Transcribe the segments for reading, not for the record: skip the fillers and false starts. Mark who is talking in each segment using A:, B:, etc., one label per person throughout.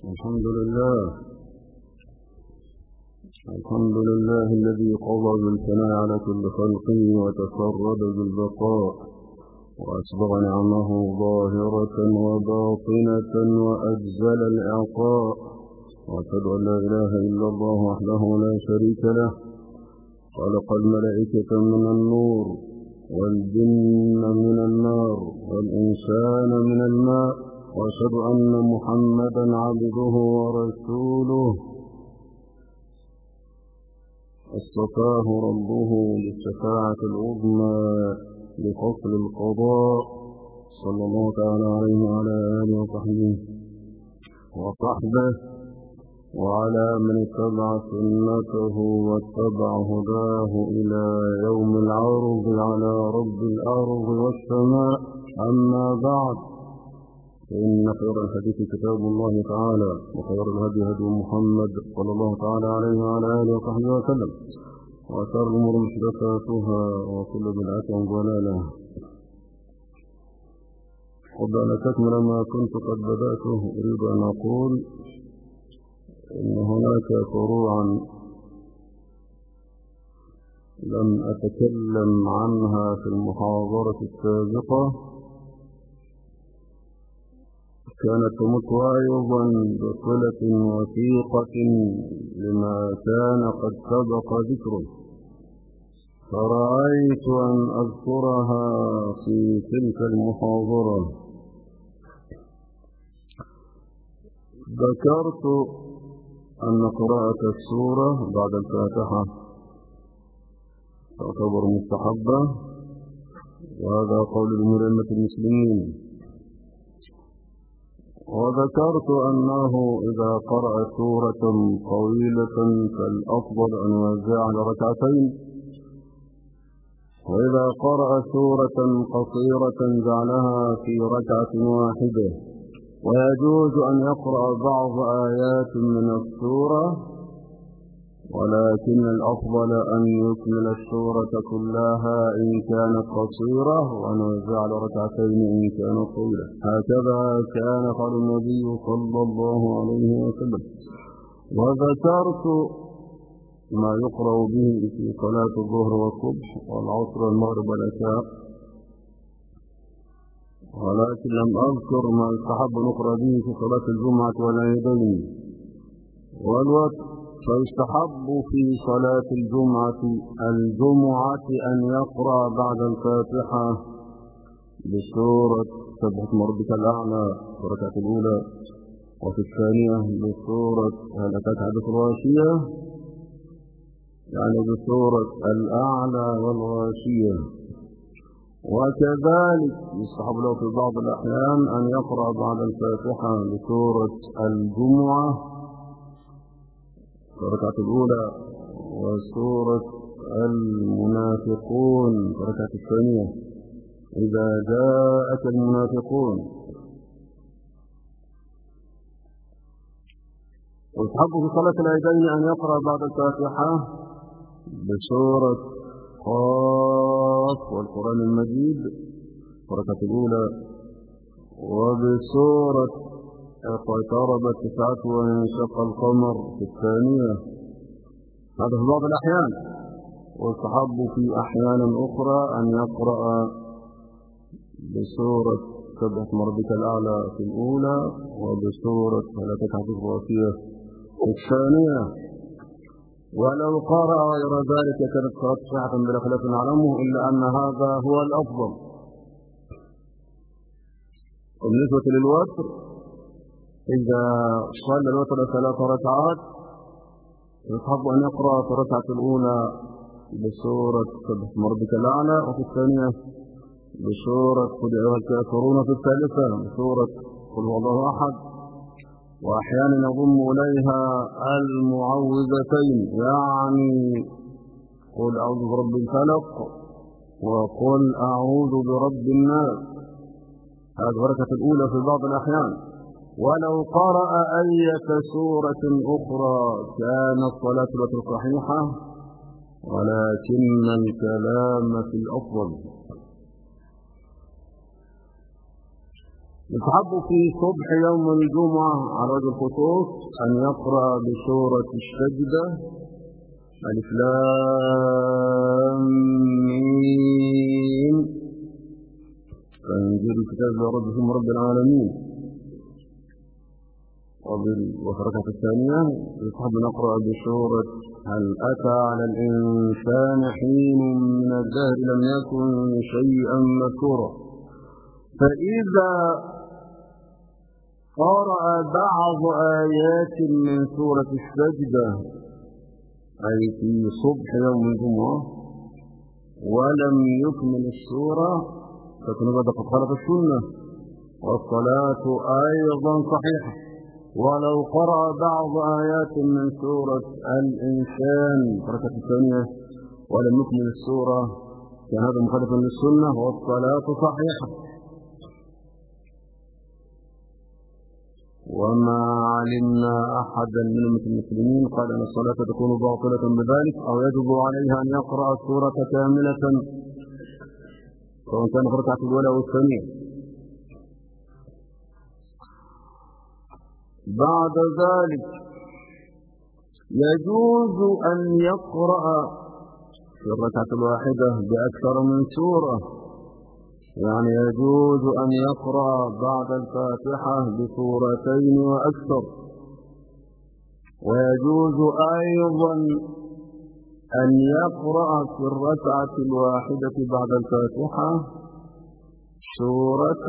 A: الحمد لله الذي قضى بالثناء على كل خلقه وتفرد بالبقاء وأسبغ نعمه ظاهرة وباطنة وأجزل الإعطاء، وأشهد أن لا إله إلا الله وحده لا شريك له، خلق الملائكة من النور والجن من النار والإنسان من الماء، وأشهد أن محمدا عبده ورسوله اصطفاه ربه بالشفاعة العظمى لفصل القضاء، صلى الله تعالى عليه وعلى آله وصحبه وعلى من اتبع سنته واتبع هداه إلى يوم العرض على رب الأرض والسماء. أما بعد، إن خير الحديث كتاب الله تعالى، وخير الهدي هدي محمد صلى الله تعالى عليه وعلى آله وصحبه وسلم، وشر الأمور محدثاتها وكل بدعة ضلالة. قبل أن أستكمل ما كنت قد بدأته، أريد أن أقول إن هناك فروعا لم أتكلم عنها في المحاضرة السابقة، كانت تمت أيضا بصلة وثيقة لما كان قد سبق ذكره، فرأيت أن أذكرها في تلك المحاضرة. ذكرت أن قراءة السورة بعد الفاتحة تعتبر مستحبة، وهذا قول الأئمة المسلمين. وذكرت أنه إذا قرأ سورة طويلة فالأفضل أن يوزعها على ركعتين، وإذا قرأ سورة قصيرة جعلها في ركعة واحدة، ويجوز أن يقرأ بعض آيات من السورة، ولكن الأفضل أن يكمل السورة كلها إن كانت قصيرة، وأن يوزع على ركعتين إن كانت طويلة. هكذا كان قال النبي صلى الله عليه وسلم. وذكرت ما يقرأ به في صلاة الظهر والصبح والعصر والمغرب والعشاء، ولكن لم أذكر ما يستحب نقرأ به في صلاة الجمعة والعيدين والوتر. فيستحب في صلاة الجمعة أن يقرأ بعد الفاتحة بسورة سبح اسم ربك الأعلى في الركعة الأولى، وفي الثانية بسورة هل أتاك حديث الغاشية، يعني بسورة الأعلى والغاشية. وكذلك يستحب له في بعض الأحيان أن يقرأ بعد الفاتحة بسورة الجمعة الركعة الأولى، وسورة المنافقون الركعة الثانية إذا جاءك المنافقون. ويستحب في صلاة العيدين أن يقرأ بعد الفاتحة بسورة قاف والقرآن المجيد الركعة الأولى، وبسورة اقتربت الساعة وانشق القمر في الثانية، هذا في بعض الأحيان. ويستحب في أحيان أخرى أن يقرأ بسورة سبح اسم ربك الأعلى في الأولى، وبسورة هل أتاك حديث الغاشية في الثانية. ولو قرأ غير ذلك كانت صلاة صحيحة بلا خلاف نعلمه، إلا أن هذا هو الأفضل. وبالنسبة للوتر، إذا صلى الوتر 3 ركعات يستحب أن يقرأ في الركعة الأولى بسورة سبح اسم ربك الأعلى، وفي الثانية بسورة قل أيها الكافرون، في الثالثة بسورة قل هو الله أحد، وأحيانا يضم إليها المعوذتين، يعني قل أعوذ برب الفلق وقل أعوذ برب الناس، هذه الركعة الأولى في بعض الأحيان. ولو قرأ أية سورة أخرى كانت صلاته صحيحة، ولكن الكلام في الأفضل. يستحب في صبح يوم الجمعة على وجه الخصوص أن يقرأ بسورة السجدة ألف لام ميم تنزيل الكتاب من رب العالمين. وفي الركعة الثانية يستحب أن نقرأ بسورة هل أتى على الإنسان حين من الدهر لم يكن شيئا مذكورا. فإذا قرأ بعض آيات من سورة السجدة أي في صبح يوم الجمعة ولم يكمل السورة فكن قد خالف السنة والصلاة أيضا صحيحة. ولو قرأ بعض آيات من سورة الإنسان الركعة الثانية ولم يكمل السورة كان هذا مخالفا للسنة والصلاة صحيحة. وما علمنا أحدا من المسلمين قال أن الصلاة تكون باطلة بذلك أو يجب عليها أن يقرأ السورة كاملة سواء كان في الركعة الأولى أو الثانية. بعد ذلك يجوز أن يقرأ في الركعة الواحدة بأكثر من سورة، يعني يجوز أن يقرأ بعد الفاتحة بسورتين وأكثر. ويجوز أيضا أن يقرأ في الركعة الواحدة بعد الفاتحة سورة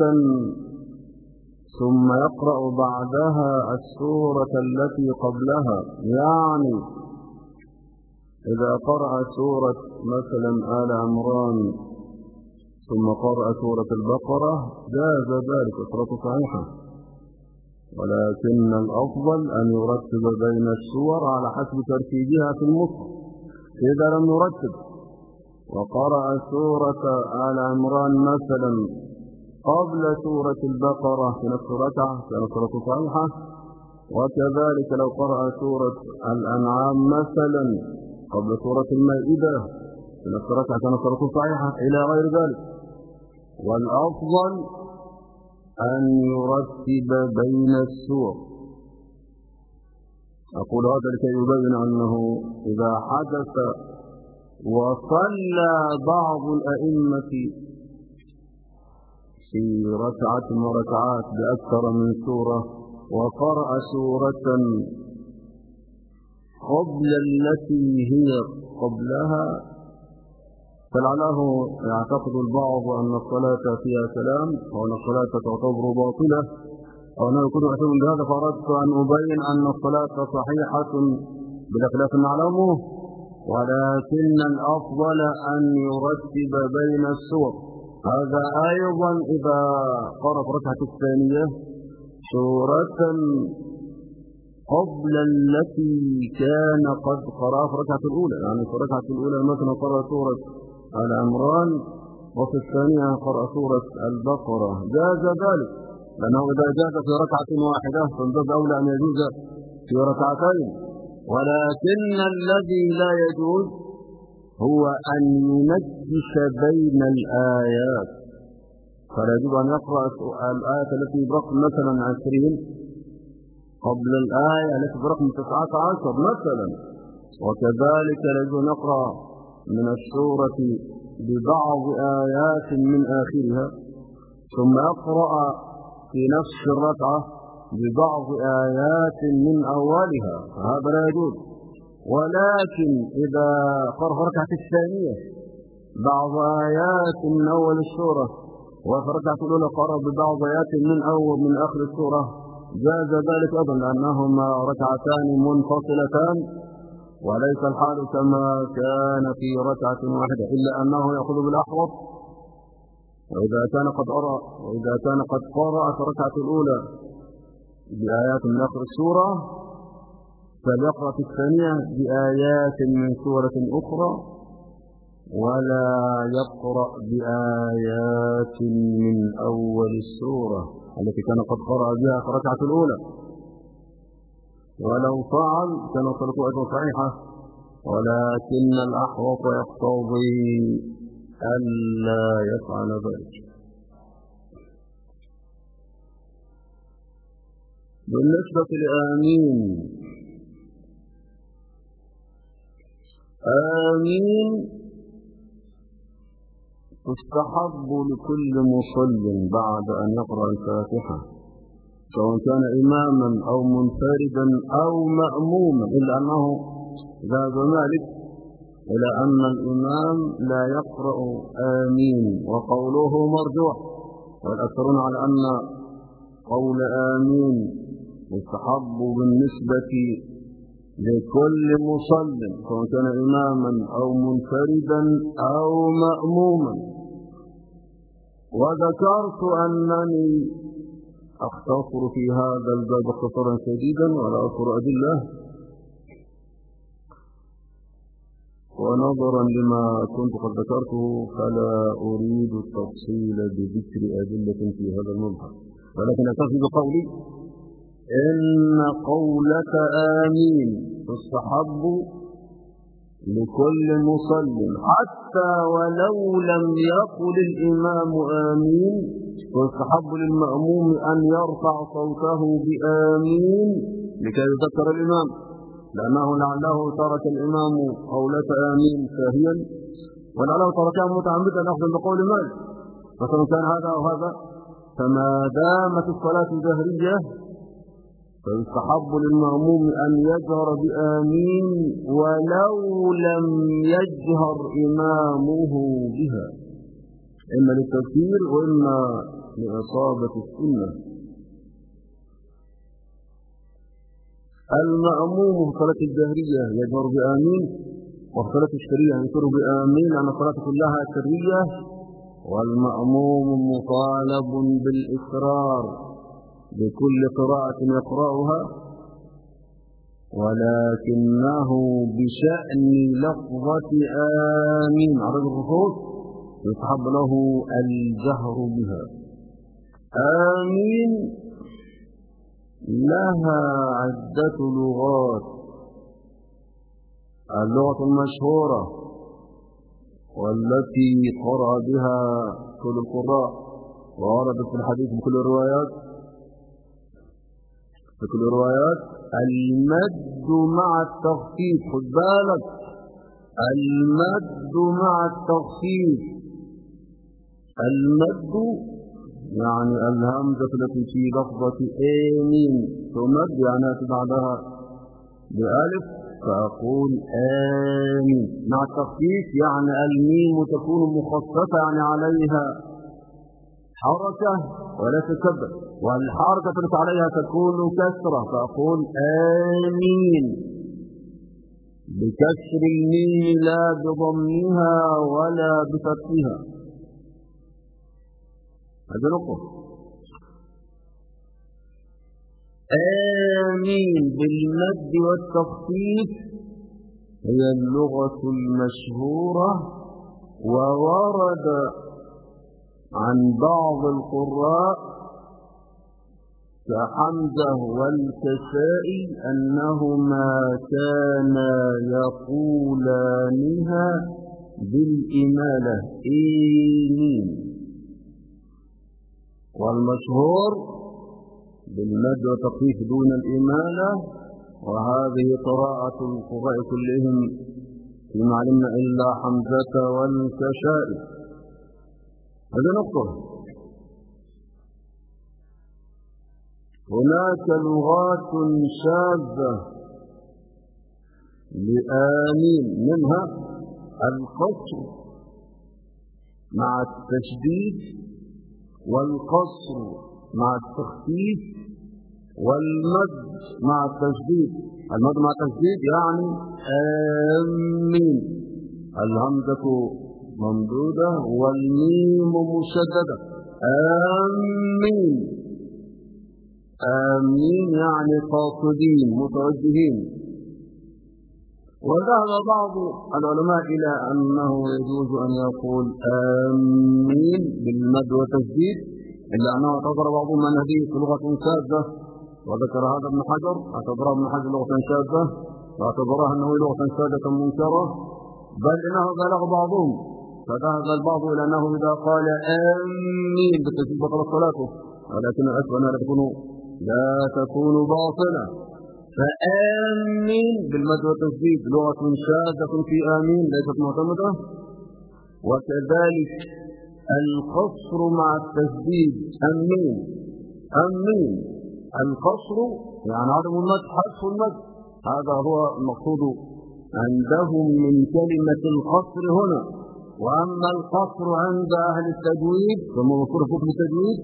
A: ثم يقرأ بعدها السورة التي قبلها، يعني إذا قرأ سورة مثلا آل عمران ثم قرأ سورة البقرة جاز ذلك الصلاة صحيحة. ولكن الأفضل أن يرتب بين السور على حسب ترتيبها في المصحف. إذا لم يرتب وقرأ سورة آل عمران مثلا قبل سورة البقرة في نفس الركعة كان الصلاة صحيحة. وكذلك لو قرأ سورة الأنعام مثلا قبل سورة المائدة في نفس الركعة كان الصلاة صحيحة إلى غير ذلك. والأفضل أن يرتب بين السور. أقول هذا لكي يبين أنه إذا حدث وصلى بعض الأئمة في ركعة وركعات بأكثر من سورة وقرأ سورة قبل التي هي قبلها فلعله يعتقد البعض أن الصلاة فيها كلام أو أن الصلاة تعتبر باطلة أو أنه يكون يعتبر بهذا. فأردت أن أبين أن الصلاة صحيحة بلا خلاف نعلمه، ولكن الأفضل أن يرتب بين السور. هذا أيضا إذا قرأ في الركعة الثانية سورة قبل التي كان قد قرأ في الركعة الأولى، يعني في الركعة الأولى مثلا قرأ سورة آل عمران وفي الثانية قرأ سورة البقرة جاز ذلك، لأنه إذا جاز في ركعة واحدة فالباب أولى أن يجوز في ركعتين. ولكن الذي لا يجوز هو أن ينجش بين الآيات، فلا يجب أن يقرأ الآية التي برقم مثلا 20 قبل الآية التي برقم 19 مثلا، وكذلك لا يجب أن يقرأ من السورة ببعض آيات من آخرها ثم يقرأ في نفس الركعة ببعض آيات من أولها، هذا لا يجوز. ولكن إذا قرأ الركعة الثانية بعض آيات من أول السورة وفي الركعة الأولى قرأ ببعض آيات من آخر السورة جاز ذلك أيضا، لأنهما ركعتان منفصلتان وليس الحال كما كان في ركعة واحدة، إلا أنه يأخذ بالأحوط. وإذا كان قد قرأ في الركعة الأولى بآيات من آخر السورة فليقرأ في الثانية بآيات من سورة أخرى ولا يقرأ بآيات من أول السورة التي كان قد قرأ بها في الركعة الأولى. ولو فعل كان صلاته أيضا صحيحة، ولكن الأحوط يقتضي ألا يفعل ذلك. بالنسبة لآمين، آمين تستحب لكل مصل بعد أن يقرأ الفاتحة، سواء كان إماما أو منفردا أو مأموما، إلا أنه ذهب مالك إلى أن الإمام لا يقرأ آمين، وقوله مرجوح، والأكثرون على أن قول آمين يستحب بالنسبة لكل مصل سواء كان إماما أو منفردا أو مأموما. وذكرت أنني أختصر في هذا الباب اختصارا شديدا ولا أذكر أدلة، ونظرا لما كنت قد ذكرته فلا أريد التفصيل بذكر أدلة في هذا الموضوع، ولكن أكتفي بقولي إن قولة آمين تستحب لكل مصل حتى ولو لم يقل الإمام آمين، ويستحب للمأموم أن يرفع صوته بآمين لكي يذكر الإمام، لأنه لعله ترك الإمام قولة آمين ساهيا، ولعله تركها متعمدا أخذا بقول مالك، فسواء كان هذا أو هذا فما دامت الصلاة جهرية فيستحب للمأموم أن يجهر بآمين ولو لم يجهر إمامه بها، إما للتذكير وإما لإصابة السنة. المأموم في الصلاة الجهرية يجهر بآمين، وفي الصلاة السرية يجهر بآمين، لأن الصلاة كلها سرية، والمأموم مطالب بالإسرار بكل قراءة يقرأها، ولكنه بشأن لفظة آمين على الخصوص يستحب له الجهر بها. آمين لها عدة لغات، اللغة المشهورة والتي قرأ بها كل القراء ووردت في الحديث بكل الروايات المد مع التخفيف، خد بالك، المد مع التخفيف، المد يعني الهمزة التي في لفظة آمين تمد يعني بعدها بألف فأقول آمين، مع التخفيف يعني الميم تكون مخففة يعني عليها حركة ولا تكبر، والحركة التي عليها تكون كسرة فأقول آمين بكسر الميم لا بضمها ولا بفتحها. هذا نقطة. آمين بالمد والتخفيف هي اللغة المشهورة، وورد عن بعض القراء كحمزة والكسائي أنهما كانا يقولانها بالإمالة آمين، والمشهور بالمد والتخفيف دون الإمالة، وهذه قراءة القراء كلهم فيما علمنا إلا حمزة والكسائي. هذا نقطة. هناك لغات شاذة لآمين، منها القصر مع التشديد، والقصر مع التخفيف، والمد مع التشديد. المد مع التشديد يعني آمين الهمزة ممدودة والميم مشددة، آمين آمين يعني قاصدين متوجهين. وذهب بعض العلماء إلى أنه يجوز أن يقول آمين بالمد والتشديد، إلا أنه اعتبر بعضهم أن هذه لغة شاذة، وذكر هذا ابن حجر، اعتبرها ابن حجر لغة شاذة، واعتبرها أنه لغة شاذة منكرة، بل إنه بلغ بعضهم فذهب البعض إلى أنه إذا قال آمين بالتشديد بطلت صلاته، ولكن الأسوأ أنها تكون لا تكون باطلة. فآمين بالمد والتشديد لغة شاذة في آمين ليست معتمدة. وكذلك القصر مع التشديد أمين أمين. القصر يعني عدم المد، حذف المد، هذا هو المقصود عندهم من كلمة القصر هنا. وأما القصر عند أهل التجويد كما مذكور في كتب التجويد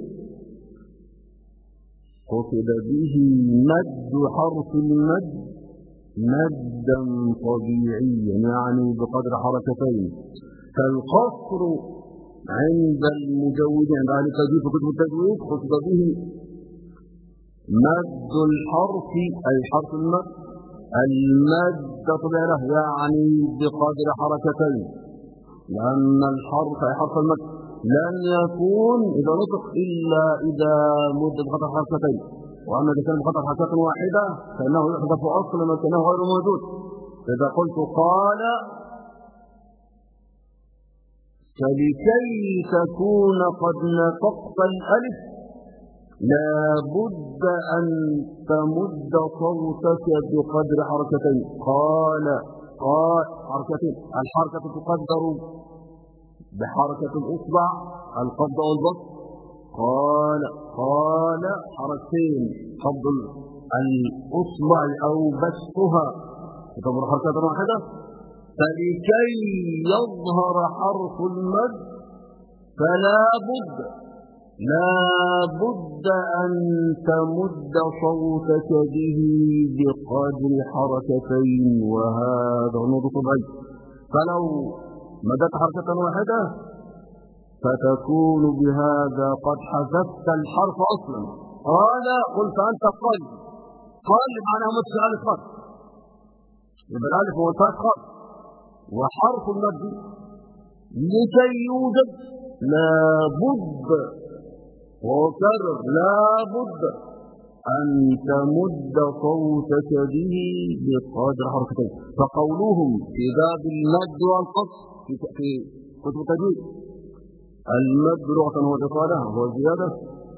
A: قصد به مد حرف المد مدا طبيعيا يعني بقدر حركتين. فالقصر عند المجودين عند أهل التجويد في كتب التجويد قصد به مد الحرف أي حرف المد المد طبيعي له يعني بقدر حركتين، لأن الحرف أي حرف المد لن يكون إذا نطق إلا إذا مد بقدر حركتين. وأما إذا كان بقدر حركة واحدة فإنه يحذف أصلا وكأنه غير موجود. إذا قلت قال فلكي تكون قد نطقت الألف لا بد أن تمد صوتك بقدر حركتين. قال حركتين، الحركة تقدر بحركة الإصبع القبض والبسط. قال حركتين، قبض الإصبع أو بسطها تعتبر حركة واحدة. فلكي يظهر حرف المد فلا بد أن تمد صوتك به بقدر حركتين، وهذا نور طبيعي. فلو مدت حركة واحدة فتكون بهذا قد حذفت الحرف أصلا. قلت أنت قل معناه مد الألف خط، يبقى الألف هو الفاء خط، وحرف المد لكي يوجد لابد وكرر لابد أن تمد صوتك به بقدر حركتين. فقولهم في باب المد والقصر في كتب التجويد المد لغة هو إطالة هو زيادة،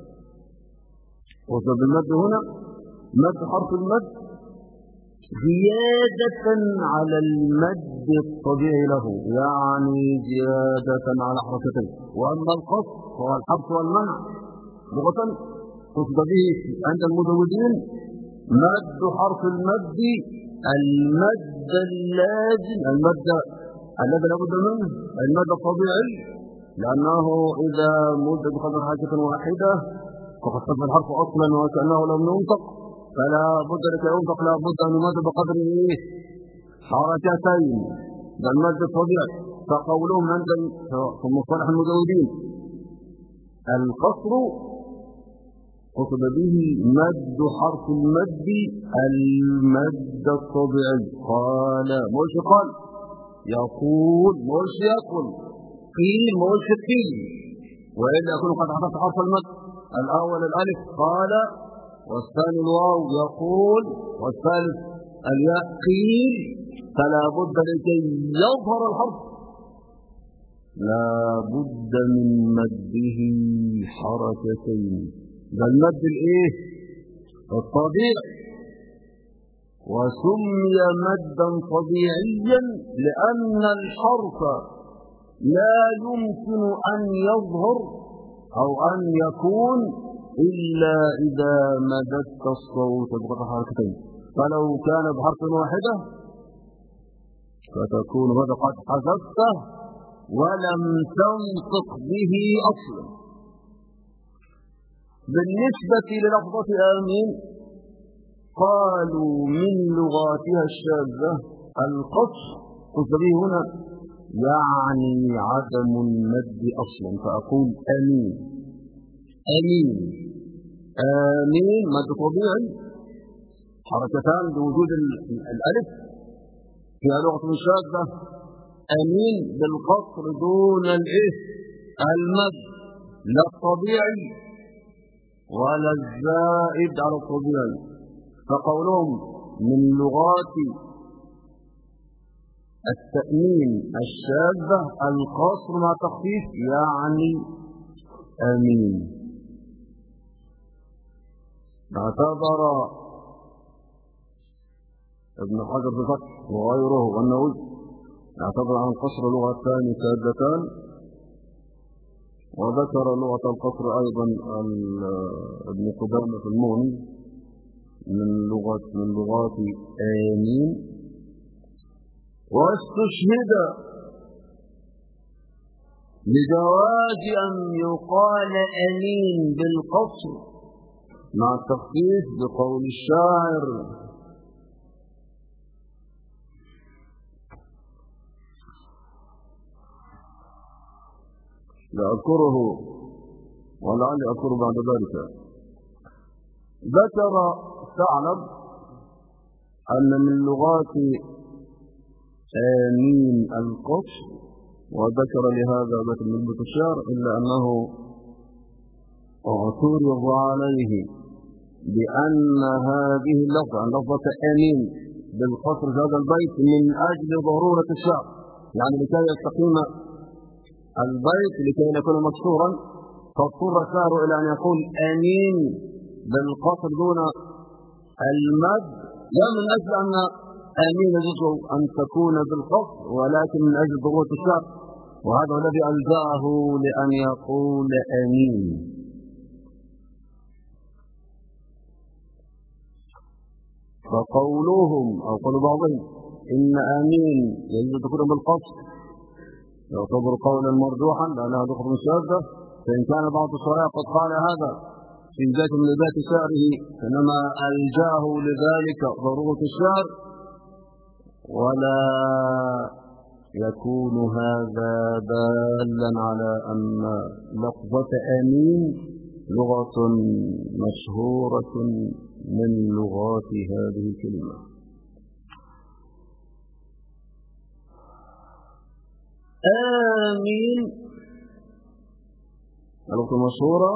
A: وسبب المد هنا مد حرف المد زيادة على المد الطبيعي له يعني زيادة على حركتين. وأما القصر هو الحبس والمنع لغة قصد به عند المجودين مد حرف المد المد اللازم المد الذي لا بد منه المد الطبيعي، لأنه إذا مد بقدر حركة واحدة فقد صف الحرف أصلا وكأنه لم ينطق، فلا بد لكي ينطق لا بد أن يمد بقدر حركتين ده المد الطبيعي. فقولهم عند في مصطلح المجودين القصر قصد به مد حرف المد المد الطبيعي. قال موش قال يقول موش يقول قيل موش قيل، وإلا يكون قد حدث حرف المد الأول الألف قال والثاني الواو يقول والثالث الياء قيل. فلا بد لكي يظهر الحرف لا بد من مده حركتين، ده المد الطبيعي. وسمي مدا طبيعيا لأن الحرف لا يمكن أن يظهر أو أن يكون إلا إذا مددت الصوت بقطع حركتين. فلو كان بحرف واحدة فتكون هذا قد حذفته ولم تنطق به أصلا. بالنسبة للفظة آمين قالوا من لغاتها الشاذة القصر قصد به هنا يعني عدم المد أصلا. فأقول آمين مد طبيعي حركتان بوجود الألف فيها لغة شاذة. آمين بالقصر دون المد لا الطبيعي ولا الزائد على الطبيعي. فقولهم من لغات التأمين الشاذة القصر مع تخفيف يعني آمين. اعتبر ابن حجر بفتح وغيره والنووي اعتبر عن القصر لغتان سادتان، وذكر لغة القصر أيضا ابن قدامة في المغني من لغات آمين. واستشهد لجواز أن يقال آمين بالقصر مع التخفيف بقول الشاعر: لا أذكره ولعلي أذكره بعد ذلك. ذكر ثعلب أن من لغات آمين القصر، وذكر لهذا بيت من الشعر، إلا أنه اعترض عليه بأن هذه اللفظة لفظة آمين بالقصر في هذا البيت من أجل ضرورة الشعر، يعني لكي يستقيم البيت لكي يكون مكسورا، فاضطر الشاعر إلى أن يقول آمين بالقصر دون المد، لا من أجل أن آمين يجوز أن تكون بالقصر، ولكن من أجل ضرورة الشعر، وهذا الذي ألجأه لأن يقول آمين. فقولهم أو قول بعضهم إن آمين يجوز أن تكون بالقصر يعتبر قولا مرجوحا لأنها تخرج من الشاذة، فإن كان بعض الشراء قد قال هذا في ذات من ذات شعره، إنما ألجأه لذلك ضرورة الشعر، ولا يكون هذا دالا على أن لفظة آمين لغة مشهورة من لغات هذه الكلمة. آمين اللغة مشهورة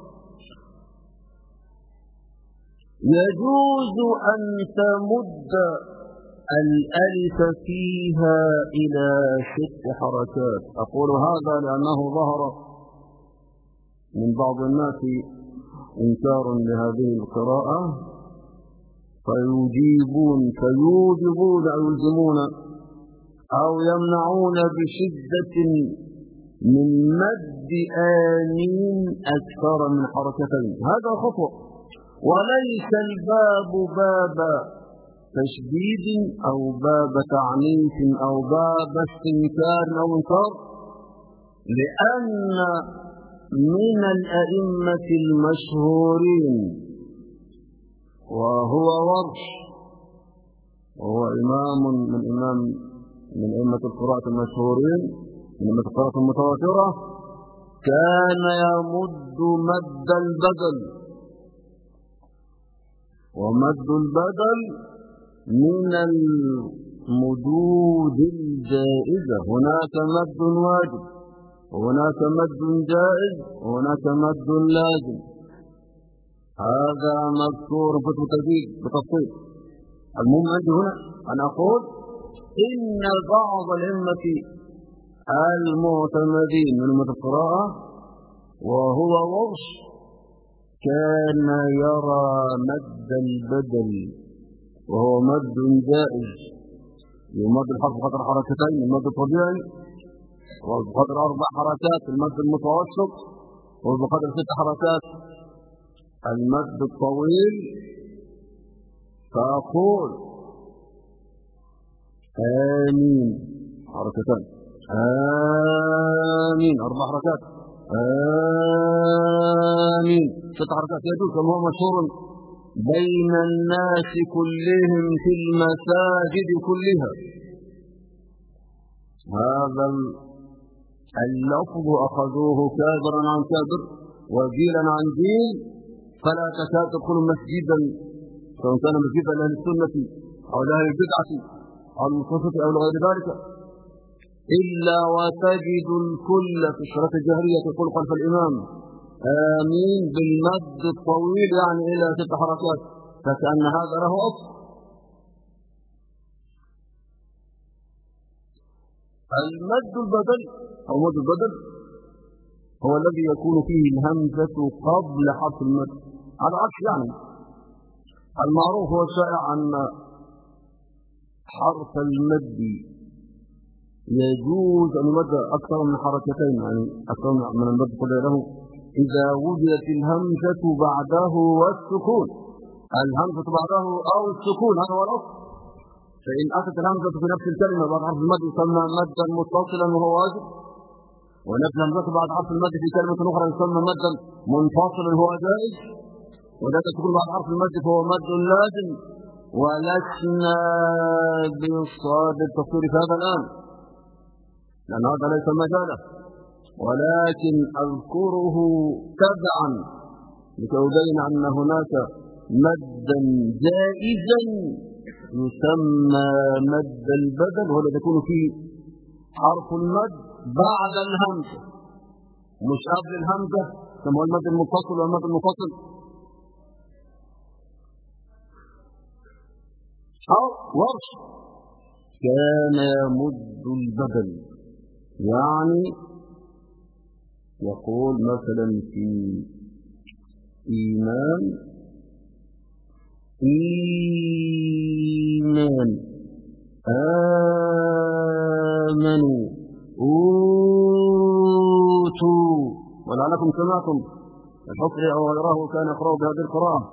A: يجوز أن تمد الألف فيها إلى 6 حركات. أقول هذا لأنه ظهر من بعض الناس إنكار لهذه القراءة، فيوجبون أو يلزمون أو يمنعون بشدة من مد آمين أكثر من حركتين. هذا خطأ، وليس الباب باب تشديد أو باب تعنيف أو باب استنكار أو انكار، لأن من الأئمة المشهورين وهو ورش، وهو إمام من أئمة القراءة المشهورين من أئمة القراءة المتواترة، كان يمد مد البدل، ومد البدل من المدود الجائزة. هناك مد واجب، وهناك مد جائز، وهناك مد لازم. هذا مذكور في التجويد بتفصيل. المهم عندي هنا أن أقول إن بعض الأئمة المعتمدين من أئمة القراءة وهو ورش كان يرى مد البدل وهو مد جائز، يمد الحرف بقدر حركتين المد الطبيعي، وبقدر 4 حركات المد المتوسط، وبقدر 6 حركات المد الطويل. فأقول آمين حركتان، آمين 4 حركات، آمين 6 حركات، يجوز كما هو مشهور بين الناس كلهم في المساجد كلها. هذا اللفظ أخذوه كابرا عن كابر وجيلا عن جيل، فلا تكاد تدخل مسجدا سواء كان مسجدا لأهل السنة أو لأهل البدعة أو المتصوفة أو غير ذلك، إلا وتجد الكل في الصلاة الجهرية يقول خلف الإمام آمين بالمد الطويل، يعني إلى 6 حركات، فكأن هذا له أصل. المد البدل أو مد البدل هو الذي يكون فيه الهمزة قبل حرف المد، على عكس يعني المعروف والشائع أن حرف المد يجوز أن يمد أكثر من حركتين، يعني أكثر من المد كله له إذا وجدت الهمزة بعده والسكون، الهمزة بعده أو السكون، هذا هو الأصل. فإن أتت الهمزة في نفس الكلمة بعد حرف المد يسمى مدا متصلا وهو واجب، ونفس الهمزة بعد حرف المد في كلمة أخرى يسمى مدا منفصلا وهو جائز، وذلك تكون بعد حرف المد فهو مد لازم. ولسنا بالصاد التفسير في هذا الآن لأن هذا ليس مجاله، ولكن أذكره تبعا لكي أبين أن هناك مدا جائزا يسمى مد البدل، وهو الذي يكون فيه حرف المد بعد الهمزة مش قبل الهمزة، كما هو المد المتصل والمد المنفصل. أو ورش كان يمد البدل، يعني يقول مثلا في إيمان إيمان آمنوا أوتوا، ولعلكم سمعتم الحصري أو غيره كان يقرأ بهذه القراءة،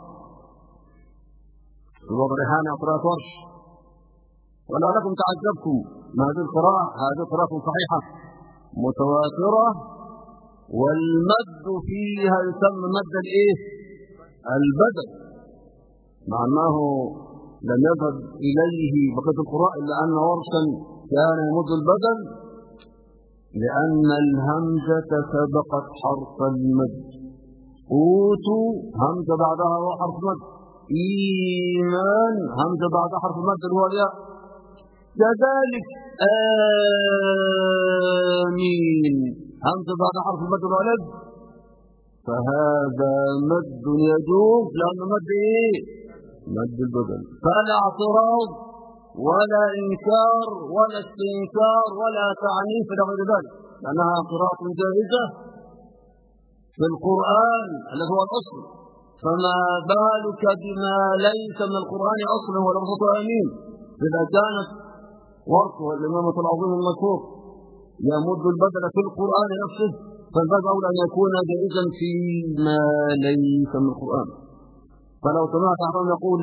A: الوضع ريحانة قراءة ورش، ولعلكم تعجبتم ما هذه القراءة، هذه قراءة صحيحة متواترة، والمد فيها يسمى مد الايه؟ البدل، مع انه لم يذهب اليه بقية القراء الا ان ورشا كان يمد البدل لان الهمزة سبقت حرف المد. اوتوا همزة بعدها هو حرف مد، ايمان همزة بعدها حرف مد اللي هو الياء، كذلك آمين همزة بعد حرف المد الولد، فهذا مد يجوز لأنه مد إيه؟ مد البدل، فلا اعتراض ولا إنكار ولا استنكار ولا تعنيف إلى غير ذلك، لأنها قراءة جائزة في القرآن الذي هو الأصل، فما بالك بما ليس من القرآن أصلا ولا لفظ آمين. إذا كانت ورثه الإمامة العظيم المشهور يمد البدل في القرآن نفسه، فالباب أولى أن يكون جائزا فيما ليس من القرآن. فلو سمعت أحد يقول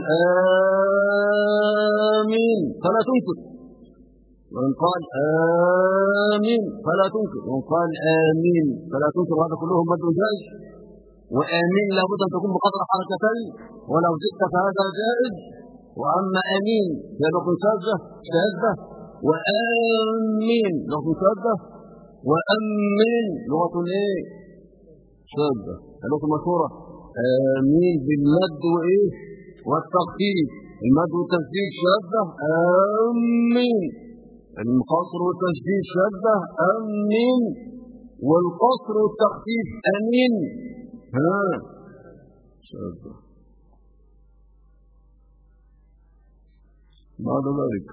A: آمين فلا تنكر، وإن قال آمين فلا تنكر، وإن قال آمين فلا تنكر، هذا كله مد جائز. وآمين لابد أن تكون بقدر حركتين، ولو زدت فهذا جائز. وأما آمين هي لغة شاذة، وآمين لغة شاذة، وأمين لغة إيه؟ شاذة، اللغة مشهورة آمين بالمد وإيه؟ والتخفيف، المد والتشديد شاذة آمين، القصر والتشديد شاذة آمين، والقصر والتخفيف آمين شاذة. بعد ذلك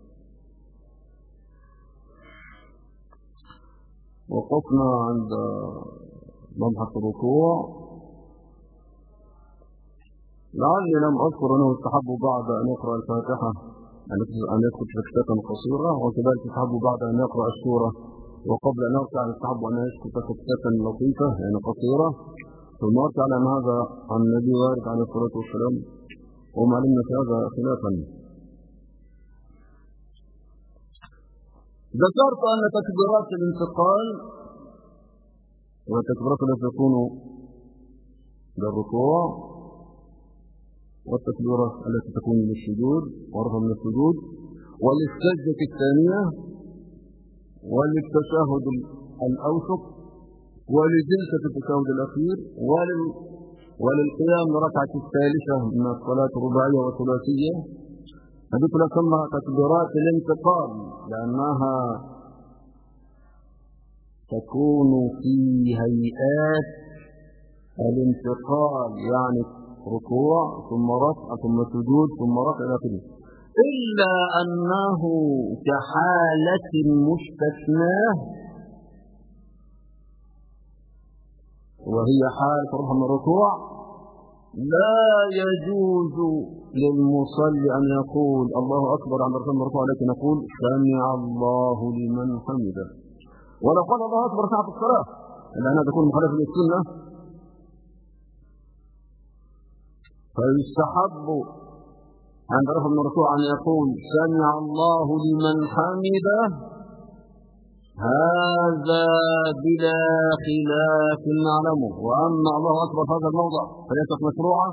A: وقفنا عند مبحث الركوع، لعلي لم أذكر أنه يستحب بعد أن يقرأ الفاتحة أن يدخل سكتة قصيرة، وكذلك يستحب بعد أن يقرأ السورة، وقبل أن يركع يستحب أن يسكت سكتة لطيفة يعني قصيرة، ثم يركع، لأن هذا عن النبي وارد عليه الصلاة والسلام، وما علمنا في هذا خلافا. ذكرت أن تكبيرات الانتقال والتكبيرات التي تكون للركوع والتكبيرة التي تكون للسجود ورفع من السجود وللسجدة الثانية وللتشهد الأوسط ولجلسة التشهد الأخير وللقيام لركعة الثالثة من الصلاة الرباعية والثلاثية، هذه تسمى تكبيرات الانتقال لأنها تكون في هيئات الانتقال، يعني ركوع ثم رفع ثم سجود ثم رفع إلى آخره، إلا أنه كحالة مستثناة وهي حالة رفع من الركوع، لا يجوز للمصلي أن يقول الله أكبر عند ركوع المرفوع، لكن يقول سمع الله لمن حمده. ولو قال الله أكبر ساعة الصلاة لأنها تكون مخالفة للسنة، فيستحب عند رفع من الركوع أن يقول سمع الله لمن حمده، هذا بلا خلاف نعلمه. وأما الله أكبر في هذا الموضع فليست مشروعة،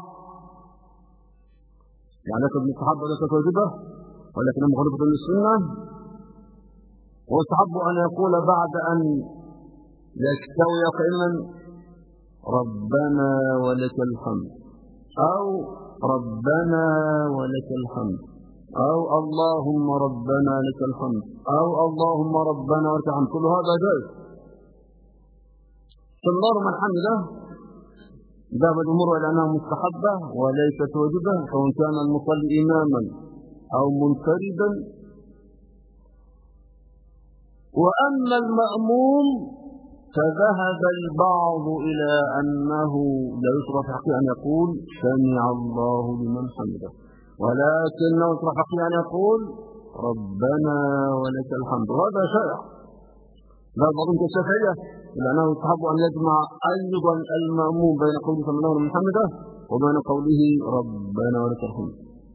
A: يعني ليست مستحبة وليست واجبة، ولكنها مخالفة للسنة. ويستحب أن يقول بعد أن يستوي قائما ربنا ولك الحمد، أو ربنا ولك الحمد، أو اللهم ربنا لك الحمد، أو اللهم ربنا ولك الحمد، كل هذا جائز. سمع من حمده ذهب الأمور إلى أنها مستحبة وليست واجبة، سواء كان المصلي إماما أو منفردا. وأما المأموم فذهب البعض إلى أنه لا يشرع في حقه أن يقول سمع الله لمن حمده، ولكنه يشرع في حقه أن يقول ربنا ولك الحمد، وهذا شائع. لا بعضهم كالشافعية لأنه يستحب أن يجمع أيضا المأموم بين قوله سمع الله لمن حمده وبين قوله ربنا ولك الحمد.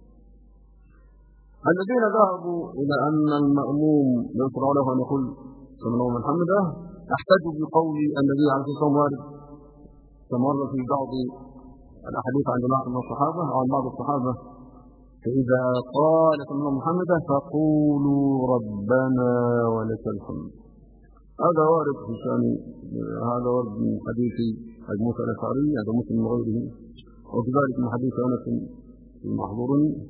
A: الذين ذهبوا إلى أن المأموم يشرع له أن يقول سمع الله لمن حمده احتجوا بقول النبي عليه الصلاة والسلام وارد كما ورد في بعض الأحاديث عن جماعة من الصحابة أو عن بعض الصحابة، فإذا قال سمع الله لمن حمده فقولوا ربنا ولك الحمد. هذا وارد في شأن هذا وارد من حديث أبي موسى الأشعري عند مسلم وغيره، وكذلك من حديث أنس المحظور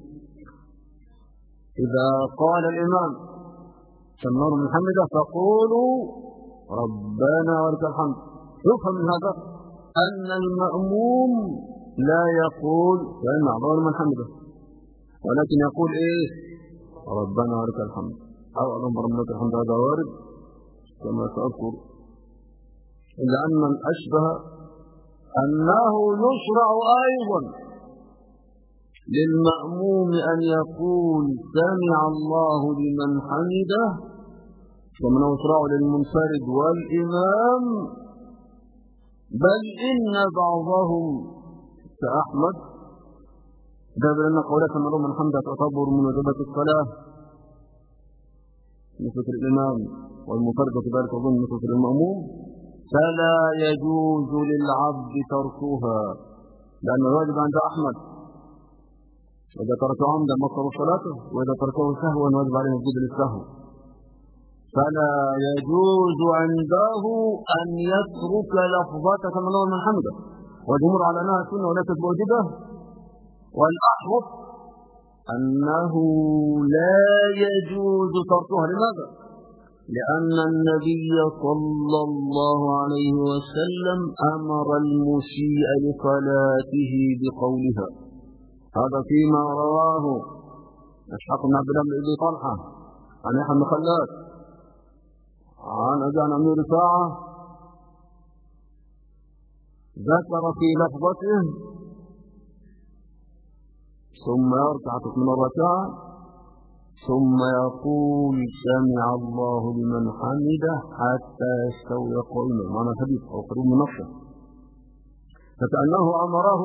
A: إذا قال الإمام سمع الله لمن حمده فقولوا ربنا ولك الحمد. يفهم من هذا أن المأموم لا يقول سمع الله لمن حمده، ولكن يقول إيه ربنا ولك الحمد أو اللهم ربنا لك الحمد. هذا وارد كما سأذكر، إلا أن الأشبه أنه يشرع أيضا للمأموم أن يقول سمع الله لمن حمده، ومن يشرع للمنفرد والإمام. بل إن بعضهم كأحمد ذهب إلى أن قولات سمع الله لمن حمده تعتبر من واجبات الصلاة مثل الإمام، والمنفرد كذلك أظن مثل المأموم، فلا يجوز للعبد تركها، لأن الواجب عند أحمد إذا تركه عمدا بطل صلاته، وإذا تركه سهوا واجب عليه السجود للسهو. فلا يجوز عنده أن يترك لفظة سمع الله لمن حمده، والجمهور على أنها سنة وليست واجبة. والأحوط أنه لا يجوز تركها. لماذا؟ لأن النبي صلى الله عليه وسلم أمر المسيء لصلاته بقولها. هذا فيما رواه إسحاق بن عبد الله بن أبي طلحة عن يحيى بن خلاد عن أبي عن أمير رفاعة، ذكر في لفظته ثم يركع من الركعة ثم يقول سمع الله لمن حمده حتى يستوي قائما. معنى الحديث أو قريب من نفسه، فكأنه أمره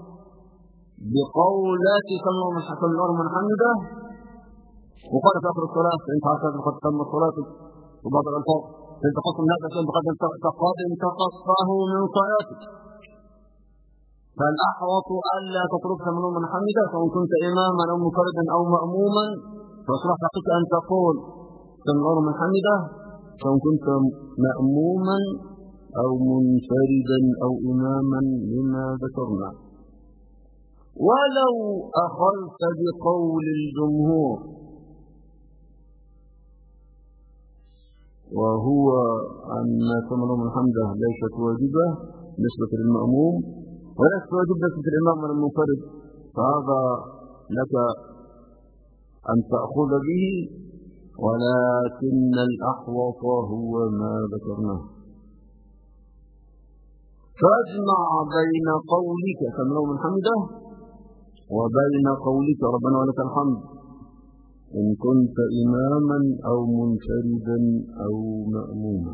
A: بقولات سمع الله لمن حمده، وقال في آخر الصلاة فإن فعلت فقد تمت صلاتك، وبعض الألفاظ فإن تقصد هذا الشيء فقد انتقصته من صلاتك. فالأحوط ألا تترك سمع الله لمن حمده، سواء كنت إماما أو منفردا أو مأموما، فأصبح حقك أن تقول سمع الله لمن حمده سواء كنت مأموما أو منفردا أو إماما لما ذكرنا. ولو أخذت بقول الجمهور وهو أن سمع الله لمن حمده ليست واجبة نسبة للمأموم وليست واجبة نسبة الإمام ولا المنفرد، فهذا لك أن تأخذ به، ولكن الأحوط هو ما ذكرناه. فاجمع بين قولك سمع من حمده وبين قولك ربنا ولك الحمد إن كنت إماما أو منفردا أو مأموما.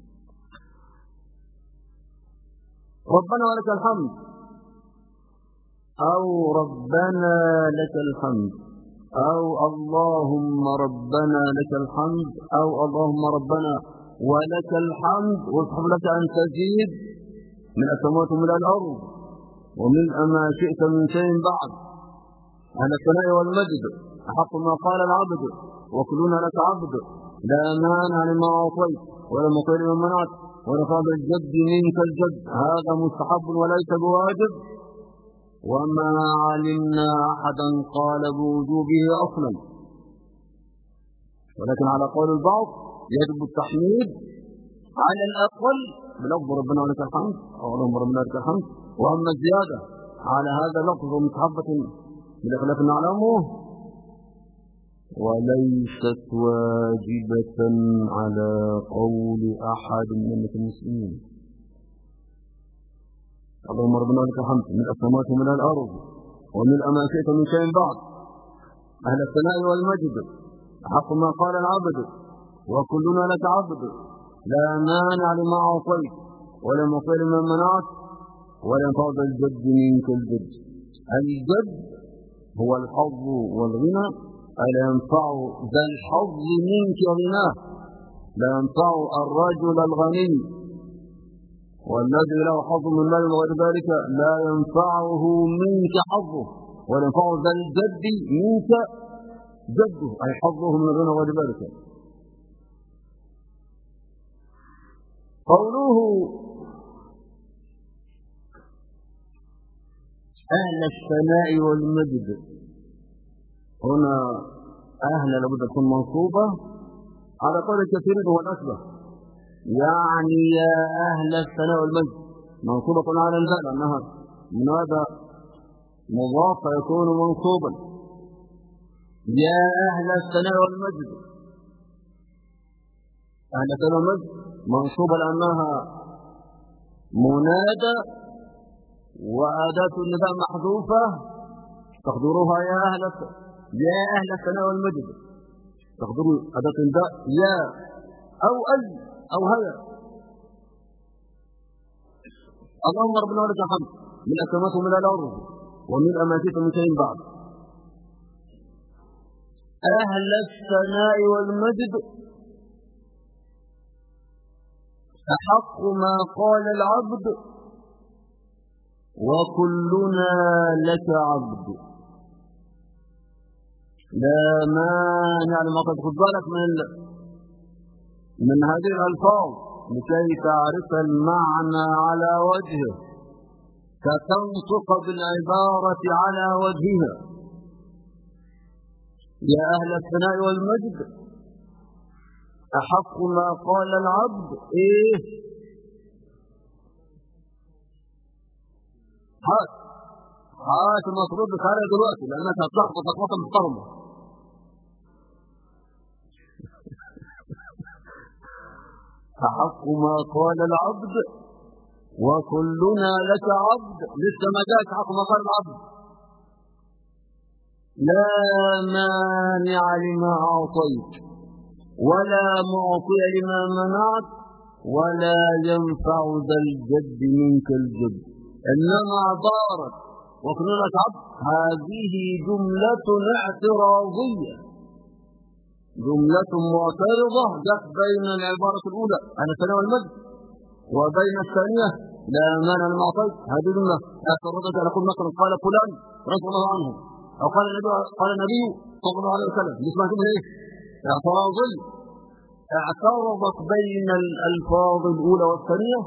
A: ربنا ولك الحمد أو ربنا لك الحمد أو اللهم ربنا لك الحمد أو اللهم ربنا ولك الحمد واصحب لك أن تزيد من السماوات ومن الأرض ومن ما شئت من شيء بعد أهل الثناء والمجد أحق ما قال العبد وكلنا لك عبد لا مانع لما أعطيت ولا مطيع لمن منعت ولا فاضل الجد منك الجد هذا مستحب وليس بواجب وما علمنا أحدا قال بوجوبه أصلا ولكن على قول البعض يجب التحميد على الأقل بلفظ ربنا ولك الحمد أو اللهم ربنا لك الحمد وأما الزيادة على هذا اللفظ مستحبة بخلاف نعلمه وليست واجبة على قول أحد من المسلمين. اللهم ربنا لك الحمد من السماوات ومن الأرض ومن ما شئت من شيء بعد أهل الثناء والمجد حق ما قال العبد وكلنا لك عبد لا مانع لما أعطيت ولا مطيع لمن منعت ولا فاضل الجد منك الجد. الجد هو الحظ والغنى ألا ينفع ذا الحظ منك غناه لا ينفع الرجل الغني والذي له حظ من مال وغير ذلك لا ينفعه منك حظه ولا ينفع ذا الجد منك جده أي حظه من الغنى وغير ذلك. قوله أهل الثناء والمجد هنا أهل لابد تكون منصوبة على قول الكثير هو الأشبه يعني يا أهل الثناء والمجد منصوبة على الباء لأنها من هذا مضاف يكون منصوبا يا أهل الثناء والمجد أهل الثناء والمجد منصوبة لأنها منادى وأداة النداء محذوفة تقدرها يا أهل الثناء والمجد تقدر أداة النداء يا أو أي أو هيا. اللهم ربنا ولك الحمد من السماوات ومن الأرض ومن ما شئت من شيء بعد أهل الثناء والمجد أحق ما قال العبد وكلنا لك عبد لا مانع لما قد خد بالك من هذه الألفاظ لكي تعرف المعنى على وجهه فتنطق بالعبارة على وجهها. يا أهل الثناء والمجد أحق ما قال العبد هات المطلوب بخارج دلوقتي لأنك هتلخبط لخبطة محترمة. أحق ما قال العبد وكلنا لك عبد لسه ما جاءش حق ما قال العبد لا مانع لما أعطيت ولا معطي لما منعت ولا ينفع ذا الجد منك الجد إنما دارت وكلنا لك عبد هذه جملة اعتراضية جملة معترضة جت بين العبارة الأولى أنا الثناء والمجد وبين الثانية لا مانع لما أعطيت هذه جملة اعترضت أن أقول مثلا قال فلان رضي الله عنه أو قال النبي صلى الله عليه وسلم اسمها جملة إيه؟ اعتراضية اعترضت بين الألفاظ الأولى والثانية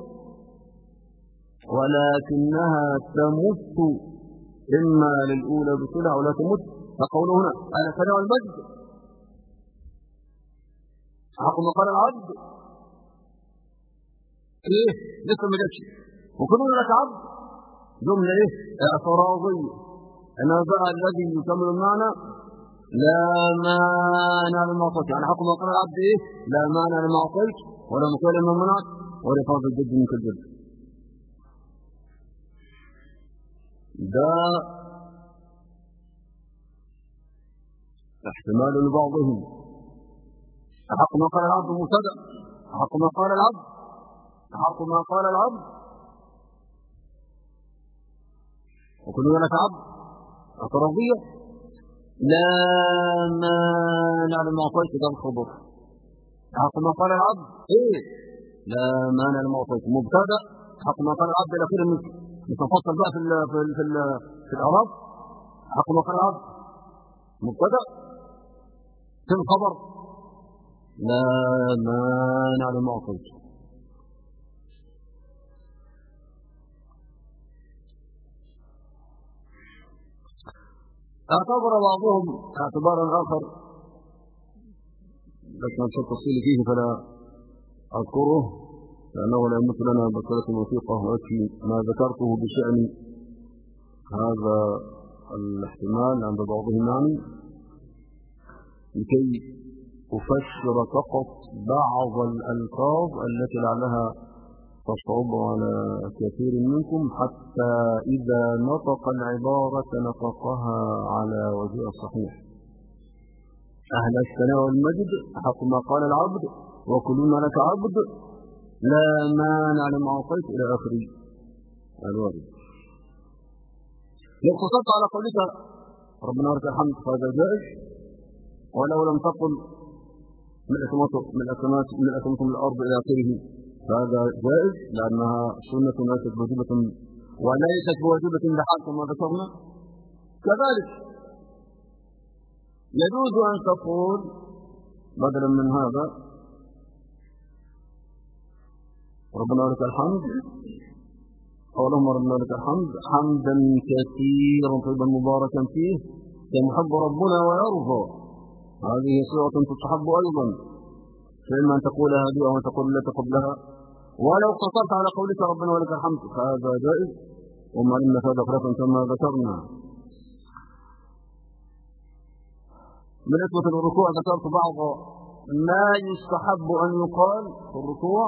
A: ولكنها تمت إما للأولى بصلة أو لا تمت. فقوله هنا أنا الثناء والمجد حق ما قال العبد لسه ما جاتش وكلنا لك عبد جملة اعتراضية أنا بقى الذي يكمل المعنى لا مانع لما أعطيت يعني حق ما قال العبد لا مانع لما أعطيت ولا مطيع لما منعت ولا فاضل الجد منك الجد. ده احتمال لبعضهم. أحق ما قال العبد مبتدأ، أحق ما قال العبد، أحق ما قال العبد، وكلنا لك عبد اعتراضية. لا مانع لما أعطيت ده الخبر. أحق ما قال العبد إيه؟ لا مانع لما أعطيت مبتدأ، أحق ما قال العبد إلى آخره. نتفصل بقى في الإعراب. أحق ما قال العبد مبتدأ في الخبر لا مانع لما أعطيت. اعتبر بعضهم اعتبارا آخر لكن التفصيل فيه فلا أذكره لأنه لا يمثل لنا بكرة وثيقة، ويكفي ما ذكرته بشأن هذا الاحتمال عند بعضهم يعني لكي أفسر فقط بعض الألفاظ التي لعلها تصعب على كثير منكم حتى إذا نطق العبارة نطقها على وجه الصحيح. أهل الثناء والمجد حق ما قال العبد وكلنا لك عبد لا مانع لما أعطيت إلى آخر الوارد. لو اقتصرت على قولك ربنا ولك الحمد فهذا جائز، ولو لم تقل من الأسماء من الأرض إلى آخره فهذا جائز لأنها سنة ليست بواجبة وليست بواجبة بحال كما ذكرنا. كذلك يجوز أن تقول بدلا من هذا ربنا ولك الحمد اللهم ربنا لك الحمد حمدا كثيرا طيبا مباركا فيه كما يحب ربنا ويرضى. هذه صيغة تستحب أيضا، فإما أن تقول هذه أو أن تقول التي قبلها. ولو اقتصرت على قولك ربنا ولك الحمد فهذا جائز، وما إن هذا خلافا كما ذكرنا. من نسبة الركوع ذكرت بعض ما يستحب أن يقال في الركوع.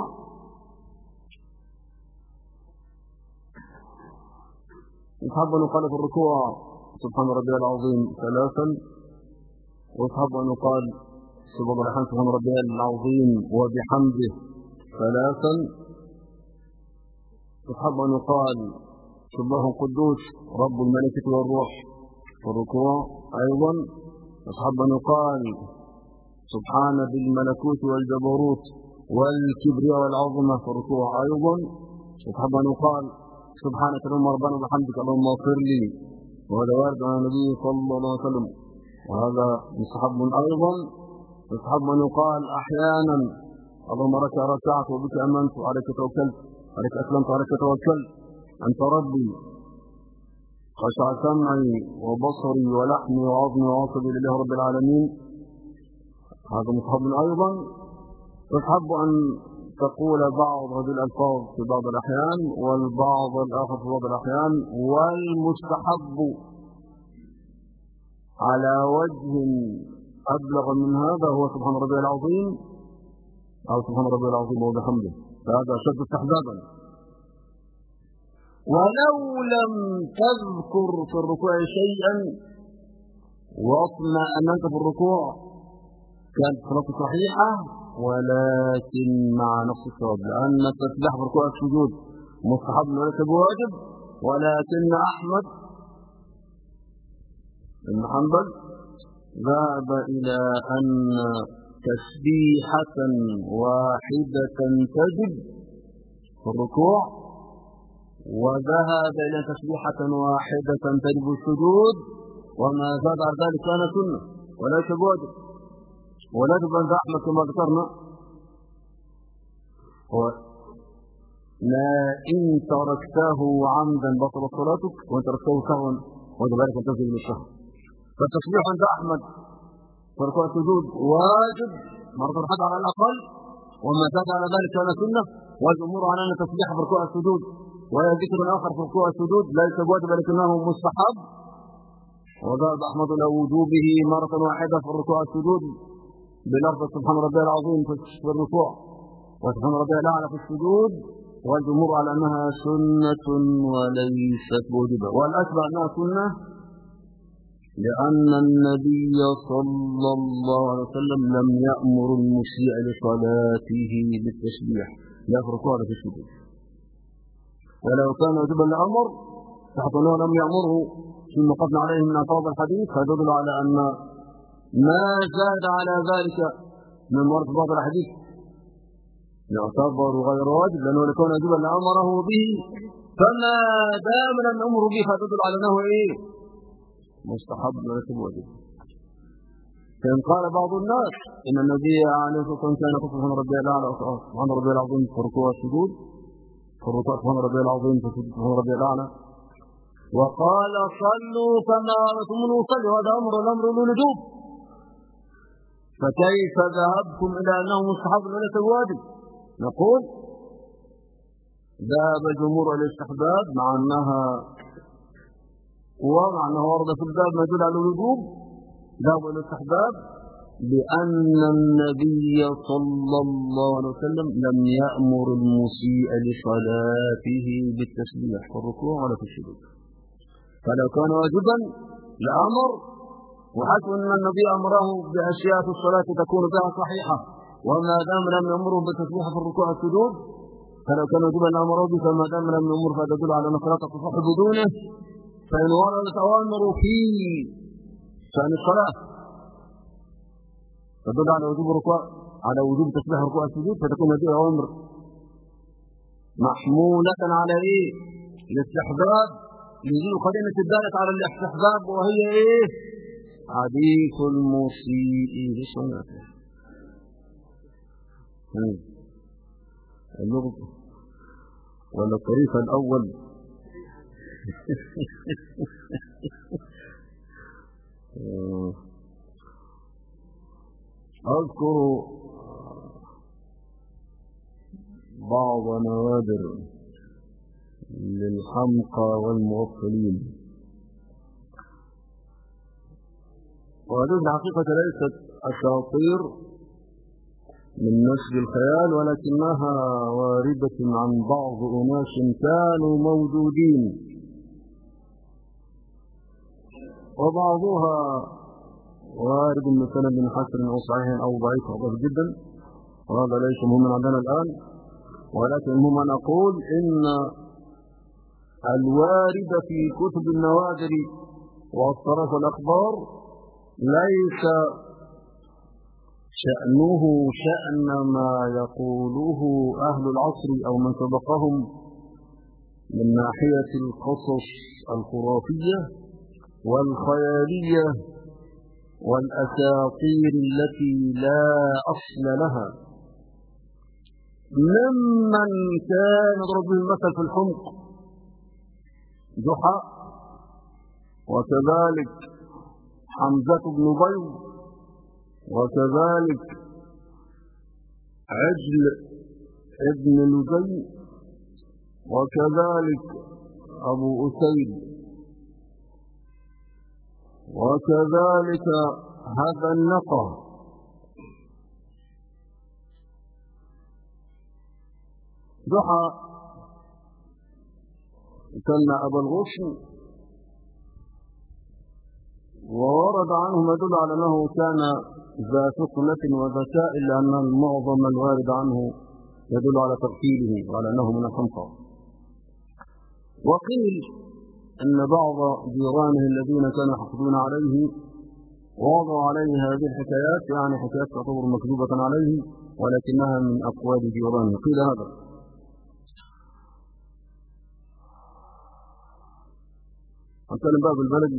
A: يستحب أن يقال في الركوع سبحان ربي العظيم ثلاثا، ويستحب أن يقال سبحان ربي العظيم وبحمده ثلاثا، يستحب أن يقال سبحان قدوس رب الملائكة والروح في الركوع أيضا، يستحب أن يقال سبحان ذي الملكوت والجبروت والكبرياء والعظمة في الركوع أيضا، يستحب أن يقال سبحانك اللهم ربنا وبحمدك اللهم اغفر لي، وهذا وارد عن النبي صلى الله عليه وسلم، وهذا مستحب أيضا. يستحب أن يقال أحيانا اللهم لك ركعت وبك أمنت وعليك توكلت عليك أسلمت وعليك توكلت أنت ربي خشع سمعي وبصري ولحمي وعظمي وعصبي لله رب العالمين، هذا مستحب أيضا. يستحب أن تقول بعض هذه الألفاظ في بعض الأحيان والبعض الآخر في بعض الأحيان. والمستحب على وجه أبلغ من هذا هو سبحان ربي العظيم أو سبحان ربي العظيم وبحمده، فهذا أشد استحبابا. ولو لم تذكر في الركوع شيئا واطمأننت في الركوع كانت صلاتك صحيحة ولكن مع نفس الثواب، لأن التسبيح في ركوع السجود مستحب وليس بواجب. ولكن أحمد بن حنبل ذهب إلى أن تسبيحة واحدة تجب في الركوع، وذهب إلى تسبيحة واحدة تجب السجود، وما زاد على ذلك كان سنة وليس بواجب. ولا يجب أن أحمد كما ذكرنا ما إن تركته عمدا بطل صلاتك وإن تركته سهوا وذلك تنزل من السهو. فالتسبيح عند أحمد في ركوع السجود واجب مرة حتى على الأقل، وما زاد على ذلك كان سنة. والجمهور على أن التسبيح في ركوع السجود وذكر آخر في ركوع السجود ليس بواجب لكنه مستحب، وذهب أحمد إلى وجوبه مرة واحدة في ركوع السجود بلفظ سبحان ربي العظيم في الركوع وسبحان ربي الأعلى في السجود، والجمهور على أنها سنة وليست واجبة، والأتبع أنها سنة لأن النبي صلى الله عليه وسلم لم يأمر المسيء لصلاته بالتسبيح لا في الركوع ولا في السجود، ولو كان واجبا لأمر تحت أنه لم يأمره فيما قدنا عليه من ألفاظ الحديث، فيدل على أن ما زاد على ذلك من ورد بعض الحديث يعتبر غير واجب، لأنه لو كان واجبا لأمره به، فما دام لم يأمره به فتدل على أنه مستحب وليس واجب. فإن قال بعض الناس إن النبي عليه الصلاة والسلام كان يقول سبحان ربي الأعلى سبحان ربي العظيم في الركوع والسجود، في الركوع سبحان ربي العظيم في السجود سبحان ربي الأعلى، وقال صلوا كما رأيتموني أصلي، وهذا الأمر للوجوب، فكيف ذهبتم إلى أنه مستحب وليس واجب؟ نقول ذهب جمهور الاستحباب مع أنها ورد في الباب ما يدل على الوجوب، ذهب الاستحباب لأن النبي صلى الله عليه وسلم لم يأمر المسيء لصلاته بالتسبيح في الركوع ولا في السجود، فلو كان واجبا لأمر، وحيث أن النبي أمره بأشياء في الصلاة تكون بها صحيحة، وما دام لم يأمره بالتسبيح في الركوع والسجود فلو كان واجبا لأمره به، فما دام لم يأمره فتدل على أن الصلاة تصح بدونه. فإن وردت أوامر في شأن الصلاة تدل على وجوب الركوع، على وجوب تسبيح الركوع والسجود، فتكون هذه أوامر محمولة على الاستحباب لوجود قرينة الدالة على الاستحباب، وهي حديث المسيء لصلاته. اللغة ولا الطريق الأول؟ أذكر بعض نوادر للحمقى والمغفلين، وهذه الحقيقة ليست أساطير من نسج الخيال، ولكنها واردة عن بعض أناس كانوا موجودين، وبعضها وارد من سند حسن أو صحيح أو ضعيف أو ضعيف جدا، وهذا ليس مهما عندنا الآن، ولكن مهما نقول إن الوارد في كتب النوادر والطرف والأخبار ليس شأنه شأن ما يقوله أهل العصر أو من سبقهم من ناحية القصص الخرافية والخيالية والأساطير التي لا أصل لها، ممن كان يضرب به المثل في الحمق جحا، وكذلك حمزة بن بيض، وكذلك عجل ابن لجي، وكذلك أبو أسيد، وكذلك هذا النقى، جحا كان أبا الغصن، وورد عنه ما يدل على أنه كان ذا ثقلة وذكاء، لأن المعظم الوارد عنه يدل على تغفيله وعلى أنه من الحمقى. وقيل أن بعض جيرانه الذين كانوا يحقدون عليه وضعوا عليه هذه الحكايات، يعني حكايات تعتبر مكذوبة عليه ولكنها من أقوال جيرانه. قيل هذا. أمثال باب البلد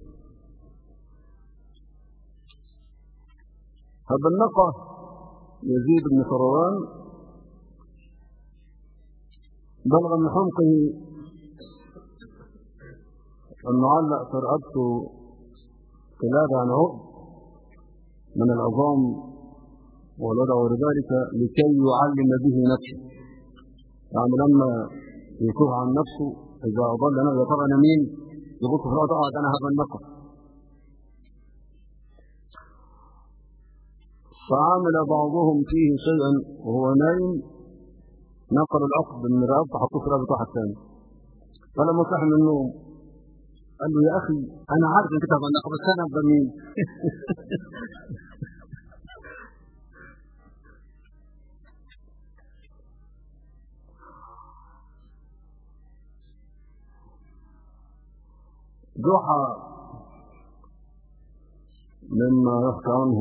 A: هذا النقى يزيد بن ثروان بلغ من حمقه أن علق فرقته قلادة عن عقد من العظام والوضع ولذلك لكي يعلم به نفسه، يعني لما يكره عن نفسه إذا أضل نفسه ترى أنا مين يبص في الوضع أنا هذا النقى. فعمل بعضهم فيه شيئا وهو نايم نقل العقد من رقبته حطوه في رقبة واحد ثاني. فلما صح من النوم قال له يا أخي أنا عارف إنك أنت هتطلق بس أنا أبقى مين؟ جحا مما يحكى عنه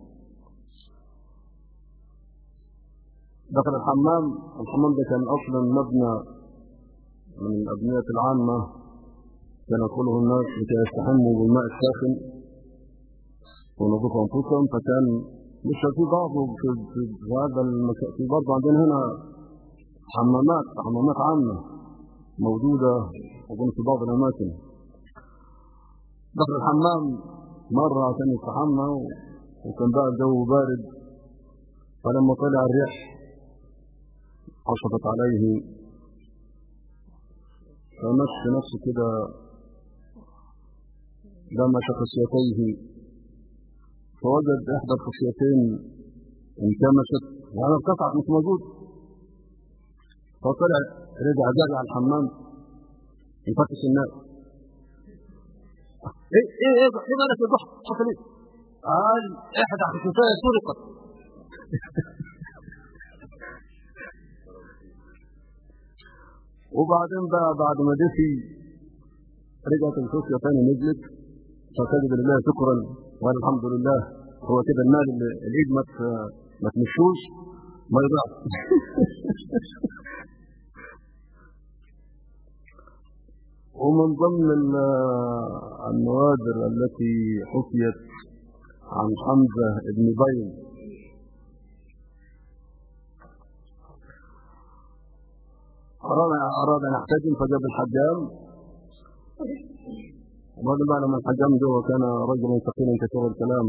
A: دخل الحمام ده كان أصلا مبنى من الأبنية العامة كان يدخله الناس لكي يستحموا بالماء الساخن ونظفوا أنفسهم. فكان مش في بعض في هذا المكان، في برضه عندنا هنا حمامات عامة موجودة أظن في بعض الأماكن. دخل الحمام مرة عشان يستحمى وكان بقى الجو بارد، فلما طلع الريح عصفت عليه فمس نفسه كده لمس خصيتيه فوجد إحدى الخصيتين انكمشت وأنا ارتفعت مش موجود. فطلع رجع جري على الحمام يفتش الناس. ايه مالك يا ضحى حصل ايه؟ قال احدى خصيتي سرقت. وبعدين بقى بعد ما دفي رجعت الخصية تاني نزلت فسجد لله شكرا وقال الحمد لله هو كده المال اللي الايد ما تمشوش ما يضيعش. ومن ضمن النوادر التي حكيت عن حمزة بن بين أراد أن يحتجم فجاب الحجام، وبعد ما لما الحجام ده كان رجلا ثقيلا كثير الكلام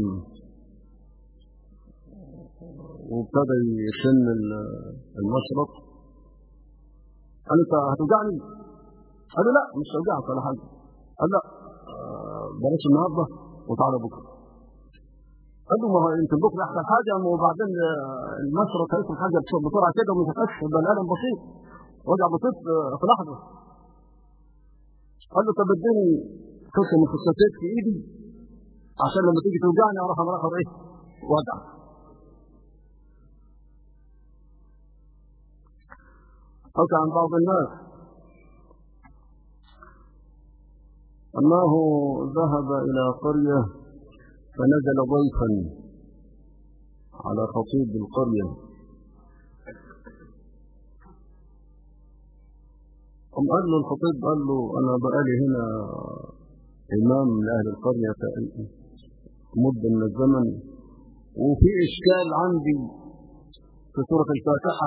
A: وابتدى يشن المشرط. قال له هتوجعني؟ قال له لا مش هوجعك ولا حاجه. قال لا بلاش النهارده وتعالى بكره. قال له ما هو يمكن بكره احسن حاجه وبعدين المشرط هيكون حاجه بسرعه كده ومش هتكشف بني ادم بسيط وجع بسيط في لحظه. قال له طب اديني قسم من خصيتك في ايدي عشان لما تيجي توجعني اعرف انا اخد ايه وجع. حكى عن بعض الناس أنه ذهب إلى قرية فنزل ضيفا على خطيب القرية، قال له الخطيب قال له أنا بقالي هنا إمام لأهل القرية مدة من الزمن وفي إشكال عندي في سورة الفاتحة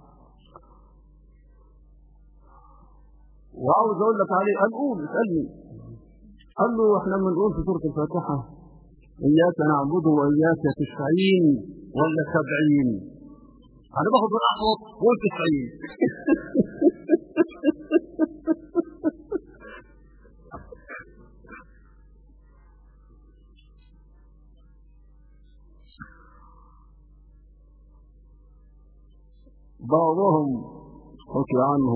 A: وعاوز أقول لك عليه. قال قول اسألني. قال له احنا بنقول في سورة الفاتحة إياك نعبد وإياك تستعين ولا 70؟ أنا باخد بالأحوط وقول 90. بعضهم حكي عنه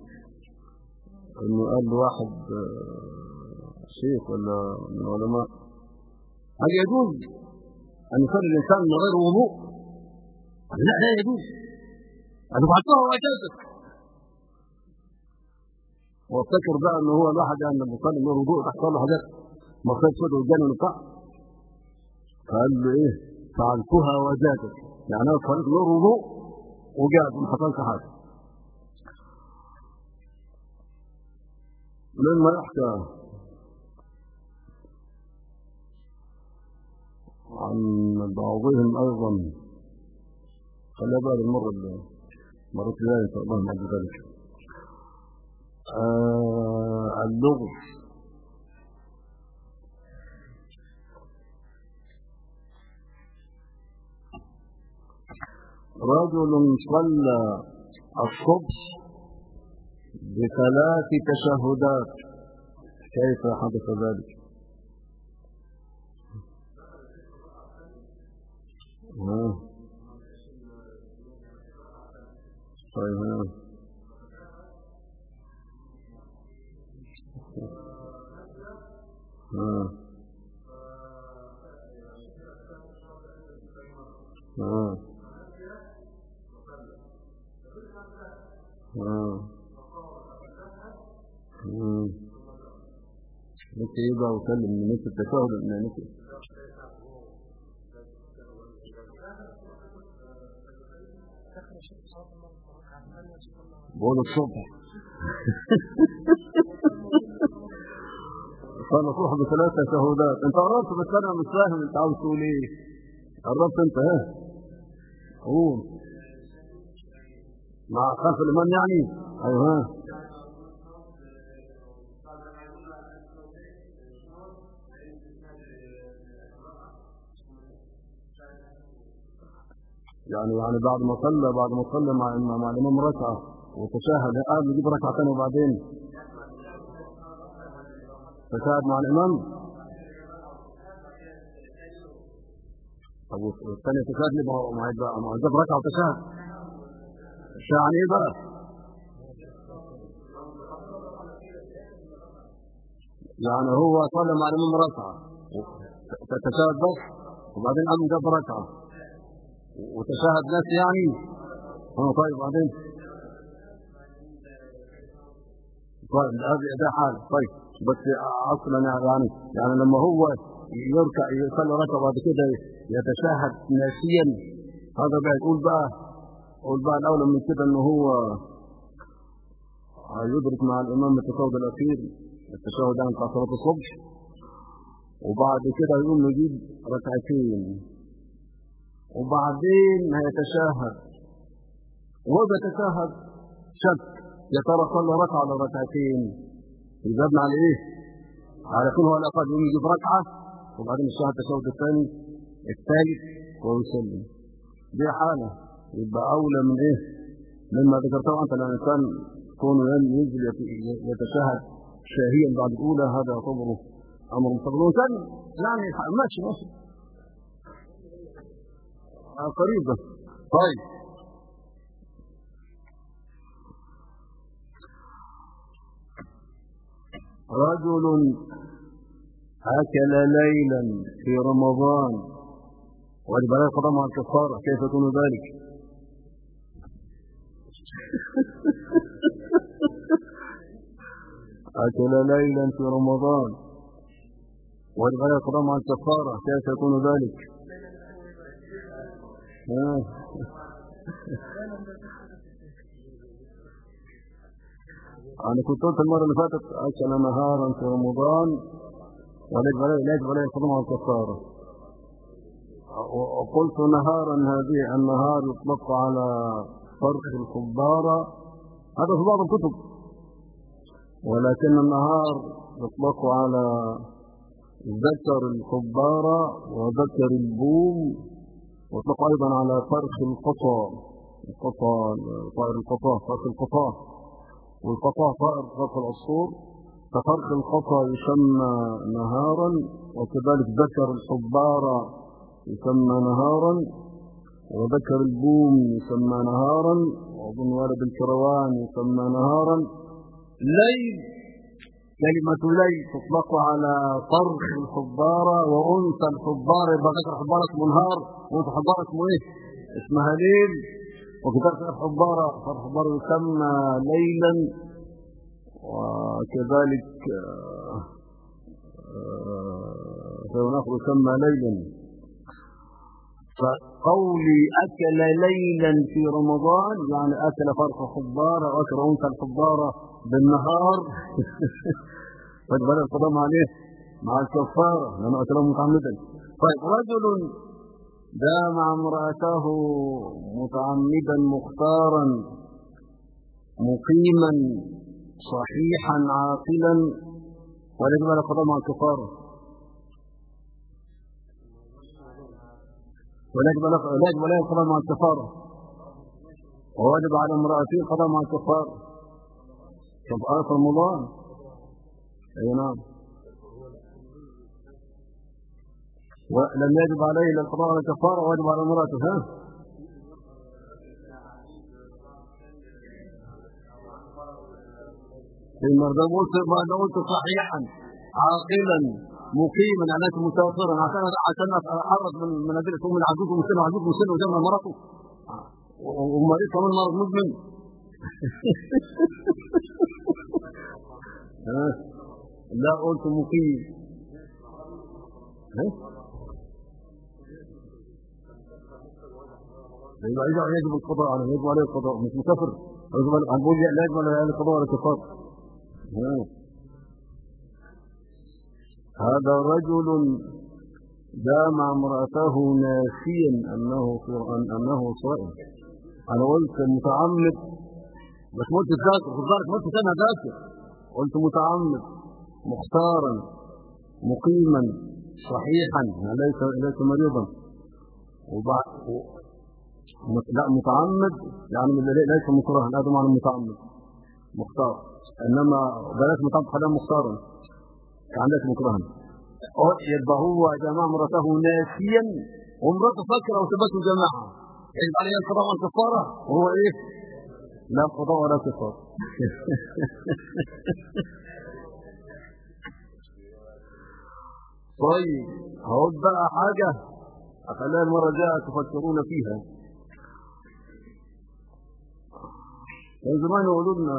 A: انه قال له واحد شيخ ولا من العلماء هل يجوز ان يصلي الانسان من غير وضوء؟ قال لا يجوز. قال فعلتها واجازك. وافتكر بقى ان هو الواحد يعني لما يصلي من غير وضوء تحصل له حاجات مصيبه سود والجنه وبتاع. فقال له ايه فعلتها واجازك، يعني انا صليت من غير وضوء وجاز ما حصلش حاجه. مما يحكى عن بعضهم ايضا خلي بالك المره الجايه ان شاء الله بعد ذلك اللغز. رجل صلى الصبح ب3 تشهدات، كيف حدث ذلك؟ طيب انت ايه بقى وسلم من نفس التشهد من نفس بقول الصبح قال صبح ب3 تشهدات. انت قربت بس انا مش فاهم انت عاوز تقول ايه. قربت انت قول مع خلف الامام يعني. ايوه يعني بعد ما صلى مع الامام ركعه وتشاهد قال يجيب ركعه ثانيه وبعدين تشاهد مع الامام. طب والثانيه تشاهد لي ما جاب ركعه وتشاهد يعني ايه بقى؟ يعني هو صلى مع الامام ركعه تشاهد بس وبعدين قام جاب ركعه وتشاهد ناس يعني. طيب بعدين طيب ده حال. طيب بس اصلا يعني لما هو يركع يصلي ركعه وبعد كده يتشاهد ناسيا هذا بقى يقول بقى الاولى من كده ان هو يدرك مع الامام التشهد الاخير التشهد عن صلاه الصبح وبعد كده يقوم يجيب ركعتين وبعدين هيتشاهد وهو بيتشاهد شك يا ترى صلى ركعه ولا ركعتين. يجابنا على ايه؟ على كل هو الاقل يقوم يجيب ركعه وبعدين يشاهد التشهد الثاني الثالث ويسلم. دي حاله يبقى اولى من ايه؟ مما ذكرته انت لما الانسان كونه ينزل يتشاهد شاهيا بعد الاولى هذا يعتبره امر مستقبل وثاني يعني ماشي قريب ده. طيب رجل أكل ليلا في رمضان وجب عليه القضاء مع الكفارة كيف يكون ذلك؟ أكل ليلا في رمضان وجب عليه القضاء مع الكفارة كيف يكون ذلك؟ أنا كنت قلت المرة اللي فاتت أكل نهارا في رمضان ويجب عليه القضاء مع الكفارة. وقلت نهارا هذه النهار يطلق على فرق الخبارة هذا في بعض الكتب ولكن النهار يطلق على ذكر الخبارة وذكر البوم ويطلق أيضا على فرق القطا طائر القطا فرق القطا والقطا طائر فرق العصفور ففرق القطا يسمى نهارا وكذلك ذكر الخبارة يسمى نهارا وذكر البوم يسمى نهارا وأظن ولد الكروان يسمى نهارا. ليل كلمة ليل تطلق على فرخ الحبارة وأنثى الحبارة يبقى ذكر الحبارة اسمه نهار وأنثى الحبارة اسمه إيه؟ اسمها ليل وكذلك الحبارة فالحبارة يسمى ليلا وكذلك فالنخل يسمى ليلا. فقولي أكل ليلا في رمضان يعني أكل فرخ حبارة وأكل أنثى الحبارة بالنهار فجبل القضاء عليه مع الكفارة لأنه أكله متعمدا. طيب رجل جامع امرأته متعمدا مختارا مقيما صحيحا عاقلا ويجب القضاء مع الكفارة ويجب عليه القضاء مع الكفارة وواجب على امرأته القضاء مع الكفارة كفارة رمضان. اي نعم ولم يجب عليه الا القضاء على الكفارة وواجب على امرأته ما قلت صحيحا عاقلا مقيما يعني ليس مسافرا عشان اتحرك من ادله ام العجوز ومسن وجمع مرته ومريض كمان مرض مزمن. لا قلت مقيم. يجب القضاء عليه، يجب عليه القضاء مش مسافر. هنقول لا يجب عليه القضاء ولا كفار. هذا رجل جامع امرأته ناسيا أنه صائم. أنا قلت متعمد بس ما قلت ذاكر، خد بالك ما قلت أنا ذاكر، قلت متعمد مختارا مقيما صحيحا ليس مريضا. لا متعمد يعني ليس مكرها، هذا معنى متعمد مختار، انما بلاش متعمد خلينا مختارا يعني ليس مكرها. يبقى هو جماع امرته ناسيا وامرته فاكره وثبته جماعه، يجب عليه القضاء والكفاره وهو ايه؟ لا قضاء ولا كفاره. طيب هقول بقى حاجه اخليها المره الجايه تفكرون فيها. كان زمان يقولوا لنا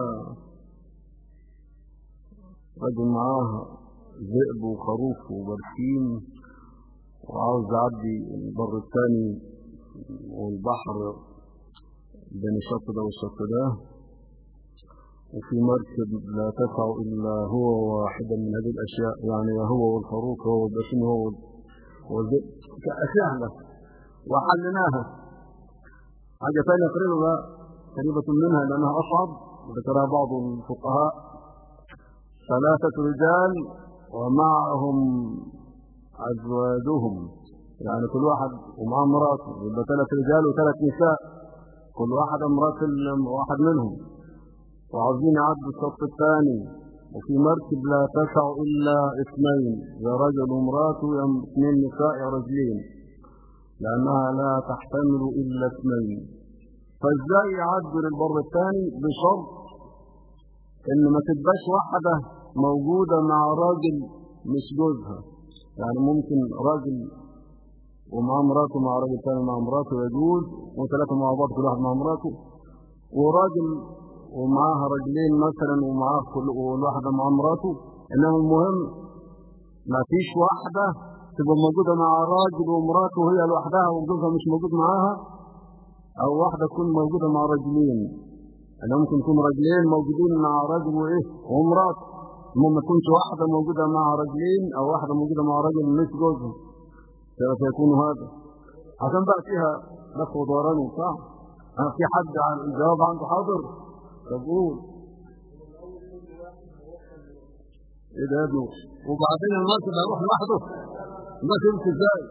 A: رجل معاه ذئب وخروف وبرسيم وعاوز يعدي البر الثاني والبحر بين الشط ده والشط ده، وفي مركب لا تسع إلا هو واحدا من هذه الأشياء، يعني هو والخروف هو والبرسيم هو والذئب سهلة وحلناها. حاجة ثانية قريبة منها لأنها أصعب وذكرها بعض الفقهاء: 3 رجال ومعهم أزواجهم، يعني كل واحد ومعه مراته، يبقى 3 رجال و3 نساء، كل واحد امرأة واحد منهم، وعاوزين يعدوا الشط الثاني، وفي مركب لا تسع إلا 2، يا رجل وامرأته يا 2 نساء يا رجلين، لأنها لا تحتمل إلا 2. فازاي يعدوا للبر الثاني؟ بشرط ان ما تبقاش واحده موجوده مع راجل مش جوزها، يعني ممكن راجل ومعاه مراته مع راجل ثاني مع مراته يجوز، و3 مع بعض كل واحد مع مراته، وراجل ومعاها رجلين مثلا ومعاه كل واحده مع مراته. انما المهم ما فيش واحده تبقى موجوده مع راجل ومراته هي لوحدها وجوزها مش موجود معاها، او واحده تكون موجوده مع رجلين. انا ممكن يكون رجلين موجودين مع رجل وايه ومراته، المهم ما تكونش واحده موجوده مع رجلين او واحده موجوده مع رجل مش جوزها، فيكون هذا عشان بقى فيها لف ودوران وبتاع. انا في حد عن الجواب عنده حاضر؟ طب قول. ايه ده يا ابني؟ وبعدين المركب هيروح لوحده؟ ما تمشي ازاي؟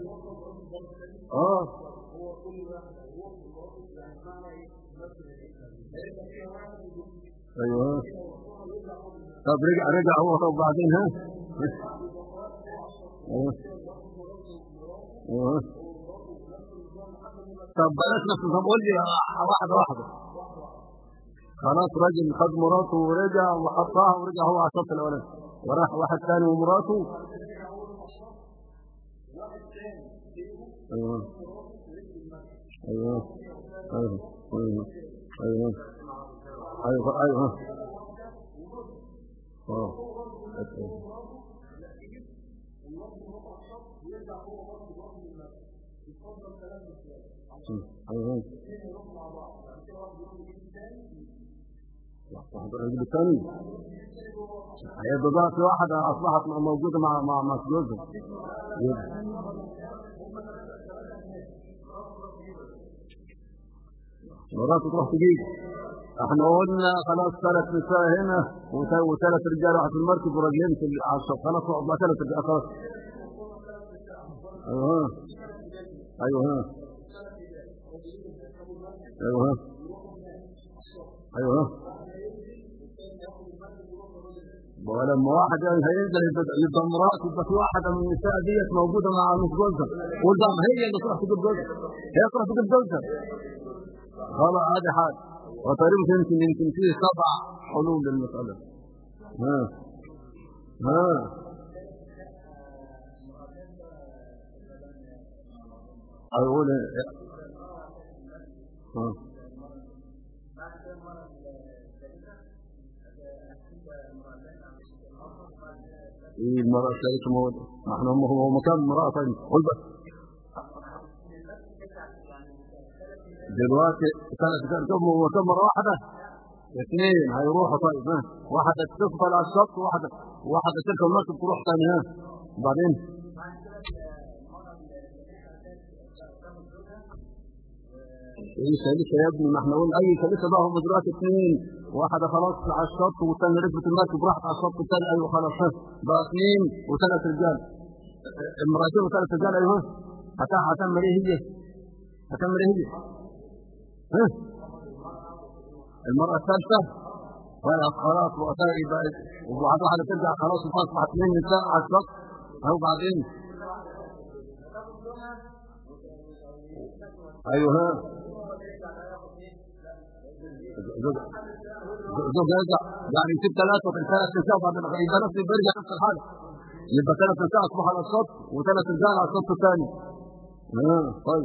A: ايوه. طب رجع هو، طب بعدين ها؟ طب بلاش نفسه، طب قول لي واحده. خلاص راجل خد مراته ورجع وحطها ورجع هو على الشط الاولاني، وراح واحد ثاني ومراته. ايوه ايوه ايوه ايوه ايوه ايوه ايوه الرجل الثاني هيبقى بقى في واحدة أصبحت موجودة مع جوزها. مراته تروح تجيب. احنا قلنا خلاص 3 نساء هنا و3 رجال، واحد في المركب ورجلين على الشط، خلاص بقى 3 رجال خلاص. ايوه ايوه ايوه ايوه. ولما واحد هينزل يبقى مراته، يبقى في واحده من النساء ديت موجوده مع مش جوزها، والبعض هي اللي تروح تجيب جوزها، هي تروح تجيب جوزها. خلاص هذه حاجه. وتقريبا يمكن فيه 7 حلول للمساله. ها ها أقول إيه المرأة الثالثة موت. ما احنا هو مكان امرأة ثانية. قل بس دلوقتي كم مرة واحدة؟ اثنين هيروحوا. طيب ها واحدة تفضل على الشط وواحدة تركب المركب تروح ثاني. ها وبعدين ايه ثالثة يا ابني؟ ما احنا قلنا اي ثالثة بقى. هم دلوقتي اثنين، واحدة خلاص على الشط والثانية ركبت المركب راحت على الشط الثاني. ايوه خلاص بقى اثنين وثلاث رجال. امرأتين وثلاث رجال. ايوه هتعمل ايه هي؟ هتعمل ايه هي؟ ها المرأة الثالثة خلاص وقتها بقى وبعد واحدة ترجع خلاص وتصبح اثنين نساء على الشط. اهو بعدين ايوه ها زوج يرجع يعني يسيب ثلاثة وثلاث نساء بعد يبقى نفس بيرجع نفس الحاجة. يبقى ثلاث نساء اصبحوا على الشط وثلاث رجال على الشط الثاني. طيب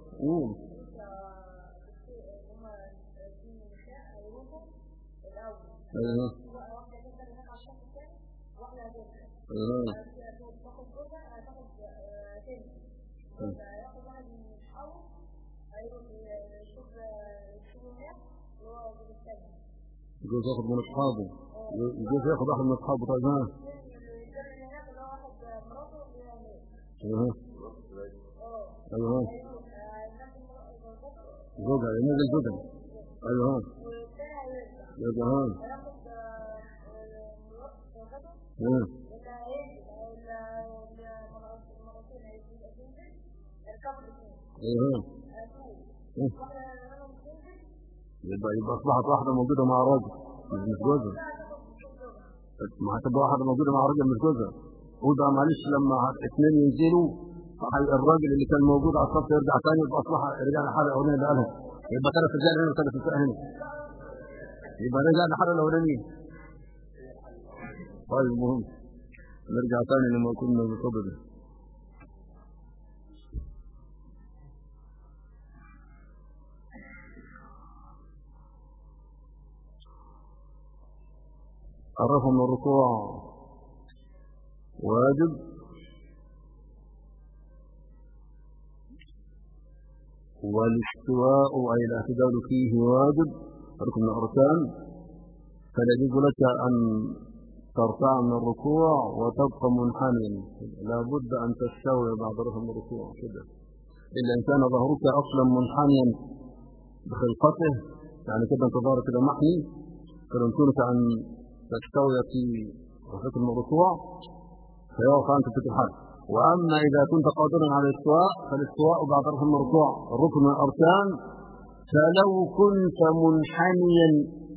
A: يجوز ياخذ من اصحابه. يجوز ياخذ واحد من اصحابه. طيب ايوه زوجها ينزل زوجها. ايوه يا يبقى اصبحت واحده موجوده مع راجل مش جوزها. ما هتبقى واحده موجوده مع راجل مش جوزها. قول بقى معلش لما اثنين ينزلوا الراجل اللي كان موجود على الصف يرجع ثاني يبقى اصبح رجع لحاله الاولانيه اللي قالها. يبقى ثلاث رجال هنا وثلاث نساء هنا. يبقى رجع لحاله الاولانيه. طيب المهم نرجع ثاني لما كنا بصدده. عرفوا من الركوع واجب والاستواء أي الاعتدال فيه واجب ركن من الأركان. فلا يجوز لك أن ترفع من الركوع وتبقى منحنيا. لا بد أن تستوي بعد رفع من الركوع كده. إلا إن كان ظهرك أصلا منحنيا بخلقته يعني كده أنت ظهرك كده محني فيمكنك أن تستوي في ركن من الركوع فيوقع عنك في الحال. وأما إذا كنت قادرا على الاستواء فالاستواء بعد رفع من الركوع الركن من الأركان. فلو كنت منحنيا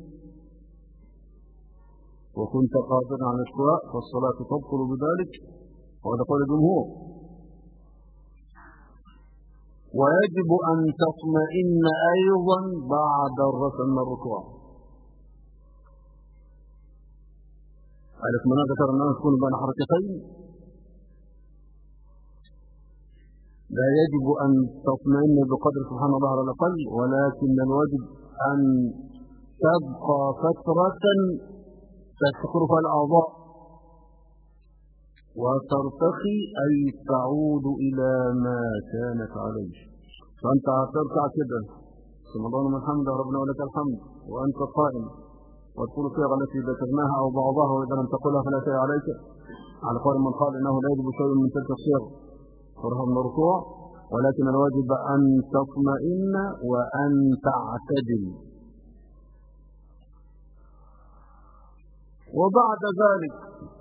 A: وكنت قادرا على الاستواء فالصلاة تبطل بذلك وهذا قول الجمهور. ويجب أن تطمئن أيضا بعد الرفع من الركوع. الاطمئنان ذكر أنه تكون بين حركتين. لا يجب أن تطمئن بقدر سبحان الله على الأقل ولكن الواجب أن تبقى فترة تستقر فيها الأعضاء وترتقي أي تعود إلى ما كانت عليه. فأنت هتركع كده ثم اللهم الحمد ربنا ولك الحمد وأنت قائم وتقول الصيغة التي ذكرناها أو بعضها وإذا لم تقلها فلا شيء عليك على قول من قال إنه لا يجب شيء من تلك الصيغ فرها من الركوع. ولكن الواجب أن تطمئن وأن تعتدل. وبعد ذلك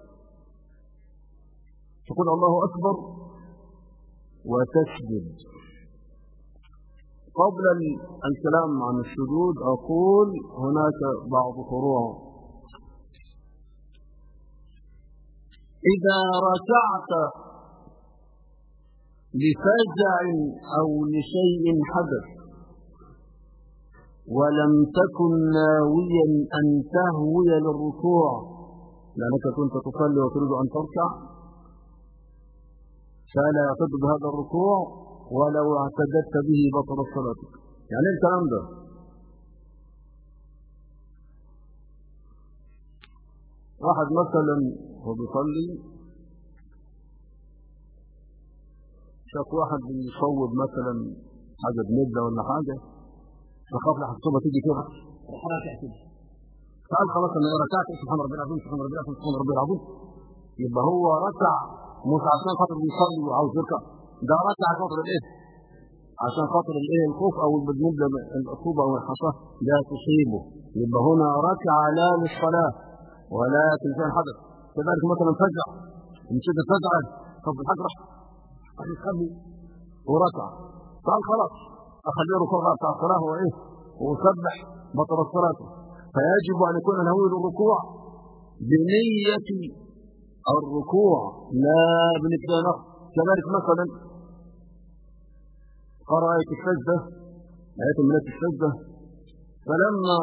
A: تقول الله أكبر وتسجد. قبل الكلام عن السجود أقول هناك بعض فروع. إذا ركعت لفزع أو لشيء حدث ولم تكن ناويا أن تهوي للركوع لأنك كنت تصلي وتريد أن تركع فلا يعتد بهذا الركوع، ولو اعتدت به بطل صلاتك. يعني ايه الكلام ده؟ واحد مثلا هو بيصلي شاف واحد بيصوب مثلا حاجه بنبدا ولا حاجه، فخاف الصوبه تيجي كده راكع كده، فقال خلاص انا ركعت سبحان ربي العظيم سبحان ربي العظيم سبحان ربي العظيم، يبقى هو ركع مش عشان خاطر بيصلي وعاوز يركع، ده ركع عشان خاطر الايه؟ عشان خاطر الايه؟ الخوف او بالنسبه العصوبه او الحصاه لا تصيبه، يبقى هنا ركع لا للصلاه ولا تلزام حدث. كذلك مثلا فزع من شده فزعه طب الحاج راح يخلي وركع، قال خلاص اخليه ركوع بتاع الصلاه هو ايه؟ وسبح بطل الصلاه. فيجب ان يكون نهوي الركوع بنيه الركوع لا بنيه نقص. كذلك مثلا قرأ آية السجدة، آية من السجدة، فلما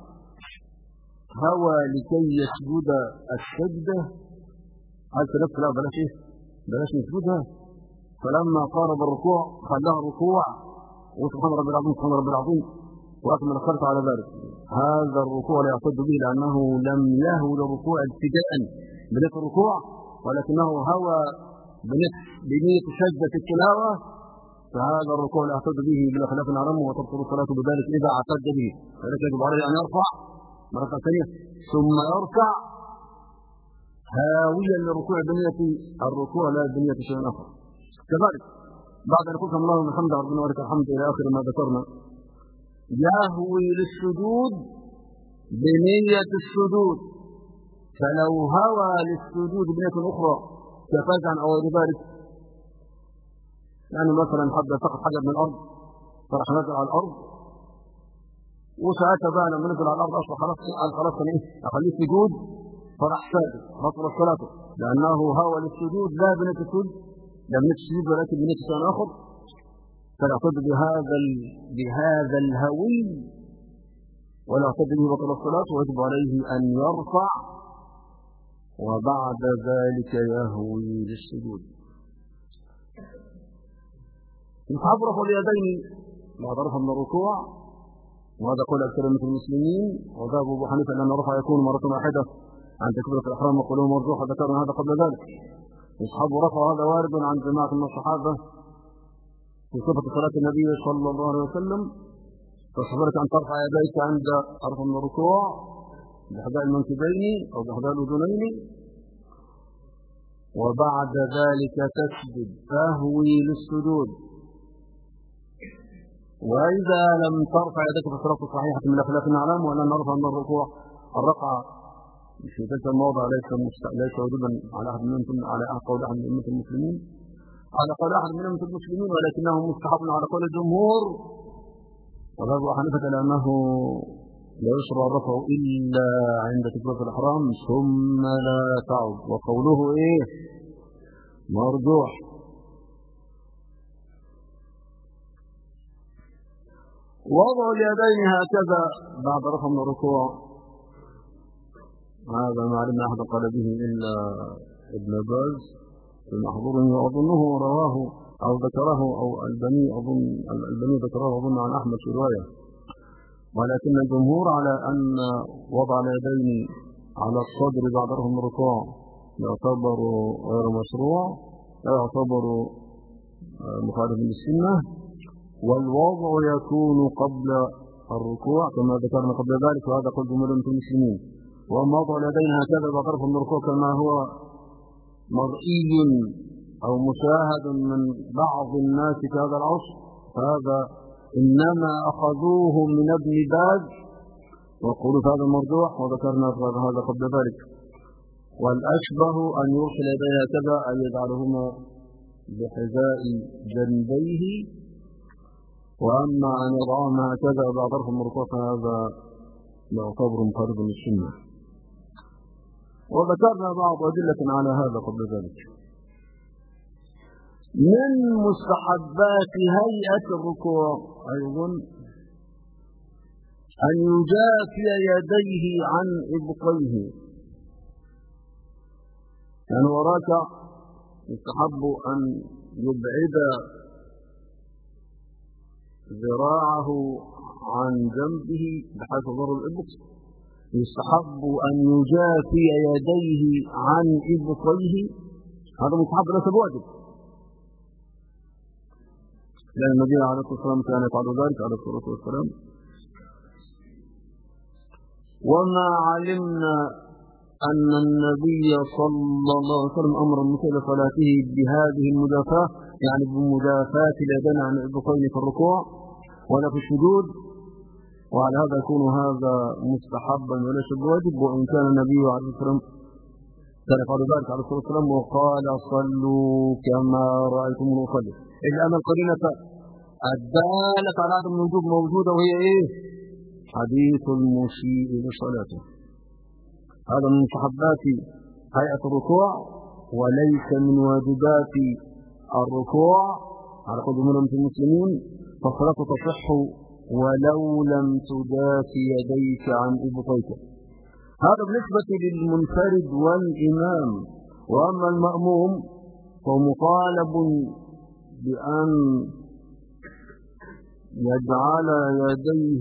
A: هوى لكي يسجد السجدة قال في نفسه لا بلاش ايه؟ بلاش نسجدها. فلما قارب الركوع خلاها ركوع وسبحان ربي العظيم سبحان ربي العظيم واكمل الخلف على ذلك. هذا الركوع لا يعتد به لأنه لم يهو للركوع ابتداء بنية الركوع، ولكنه هوى بنية سجدة التلاوة، فهذا الركوع لا يعتد به بلا خلاف عنه وتبطل الصلاة بذلك إذا اعتد به. فلذلك يجب عليه أن يرفع مرة ثانية ثم يركع هاويا للركوع بنية الركوع لا بنية شيء آخر. كذلك بعد أن قلتم الله الحمد ربنا ولك الحمد إلى آخر ما ذكرنا، يهوي للسجود بنية السجود، فلو هوى للسجود بنية أخرى كفزعا أو غير ذلك، يعني مثلا حد سقط حاجة من الأرض فراح نزل على الأرض، وساعتها بقى لما نزل على الأرض أصلا خلاص قال خلاص أنا إيه أخليه سجود، فراح ساجد بطل صلاته لأنه هوى للسجود لا بنية السجود، لا بنية السجود ولكن بنية شيء آخر، فيعتد بهذا الهوي ولا يعتد به بطل الصلاة، ويجب عليه أن يرفع وبعد ذلك يهوي للسجود. يصحب رفع اليدين بعد رفع من الركوع، وهذا قول أكثر من المسلمين، وذهب أبو حنيفة أن الرفع يكون مرة واحدة عن تكبيرة الإحرام وقوله مرجوح، ذكرنا هذا قبل ذلك. يصحب رفع هذا وارد عن جماعة من الصحابة في صفة صلاة النبي صلى الله عليه وسلم، فصبرت أن ترفع يديك عند رفع من الركوع بحذاء المنكبين أو بحذاء الأذنين، وبعد ذلك تسجد تهوي للسجود. وإذا لم ترفع يدك في الصلاة الصحيحة من خلاف نعلم، وأن نرفع من الركوع الرفع في تلك المواضع ليس وجوبا على أحد منكم، على قول أحد من أئمة المسلمين، على قول أحد من أئمة المسلمين، ولكنه مستحب على قول الجمهور وذهب أبو حنيفة لأنه لا يشرع الرفع إلا عند تكبيرة الإحرام ثم لا تعود، وقوله إيه؟ مرجوح. وضع اليدين هكذا بعد رفع من الركوع، هذا ما علمنا أحد قال به إلا ابن باز في المحظور، وأظنه رواه أو ذكره أو البني ذكره أظن عن أحمد في رواية، ولكن الجمهور على أن وضع اليدين على الصدر بعد رفع من الركوع يعتبر غير مشروع، لا يعتبر مخالف للسنة، والوضع يكون قبل الركوع كما ذكرنا قبل ذلك، وهذا قول جمهور المسلمين. وأما وضع اليدين هكذا بعد رفع من الركوع كما هو مرئي أو مشاهد من بعض الناس في هذا العصر، فهذا إنما أخذوه من ابن باز وقالوا هذا مرجوح، وذكرنا هذا قبل ذلك. والأشبه أن يرسل يديه هكذا أن يجعلهما بحذاء جنبيه، وأما أن يضعهما هكذا بعد رفع من الركوع فهذا يعتبر مخالف للسنة، وذكرنا بعض أدلة على هذا قبل ذلك. من مستحبات هيئة الركوع أيضا أن يجافي يديه عن إبطيه، يعني وراك يستحب أن يبعد ذراعه عن جنبه بحيث ضر الإبط. يستحب أن يجافي يديه عن إبطيه، هذا مستحب ليس بواجب، لأن النبي عليه الصلاة والسلام كان يفعل ذلك عليه الصلاة والسلام. وما علمنا أن النبي صلى الله عليه وسلم أمر المسيء لصلاته بهذه المدافاة، يعني بمدافاة اليدين عن الإبطين في الركوع ولا في السجود، وعلى هذا يكون هذا مستحبا وليس بواجب. وإن كان النبي عليه الصلاة والسلام كان يفعل ذلك عليه الصلاة والسلام وقال صلوا كما رأيتموني أصلي، إلا أن القرينة الدالة على عدم الوجوب موجودة، وهي إيه؟ حديث المسيء لصلاته. هذا من مستحبات هيئة الركوع وليس من واجبات الركوع على قول جمهور المسلمين، فالصلاة تصح ولو لم تجافي يديك عن إبطيك. هذا بالنسبة للمنفرد والإمام. وأما المأموم فهو مطالب بأن يجعل يديه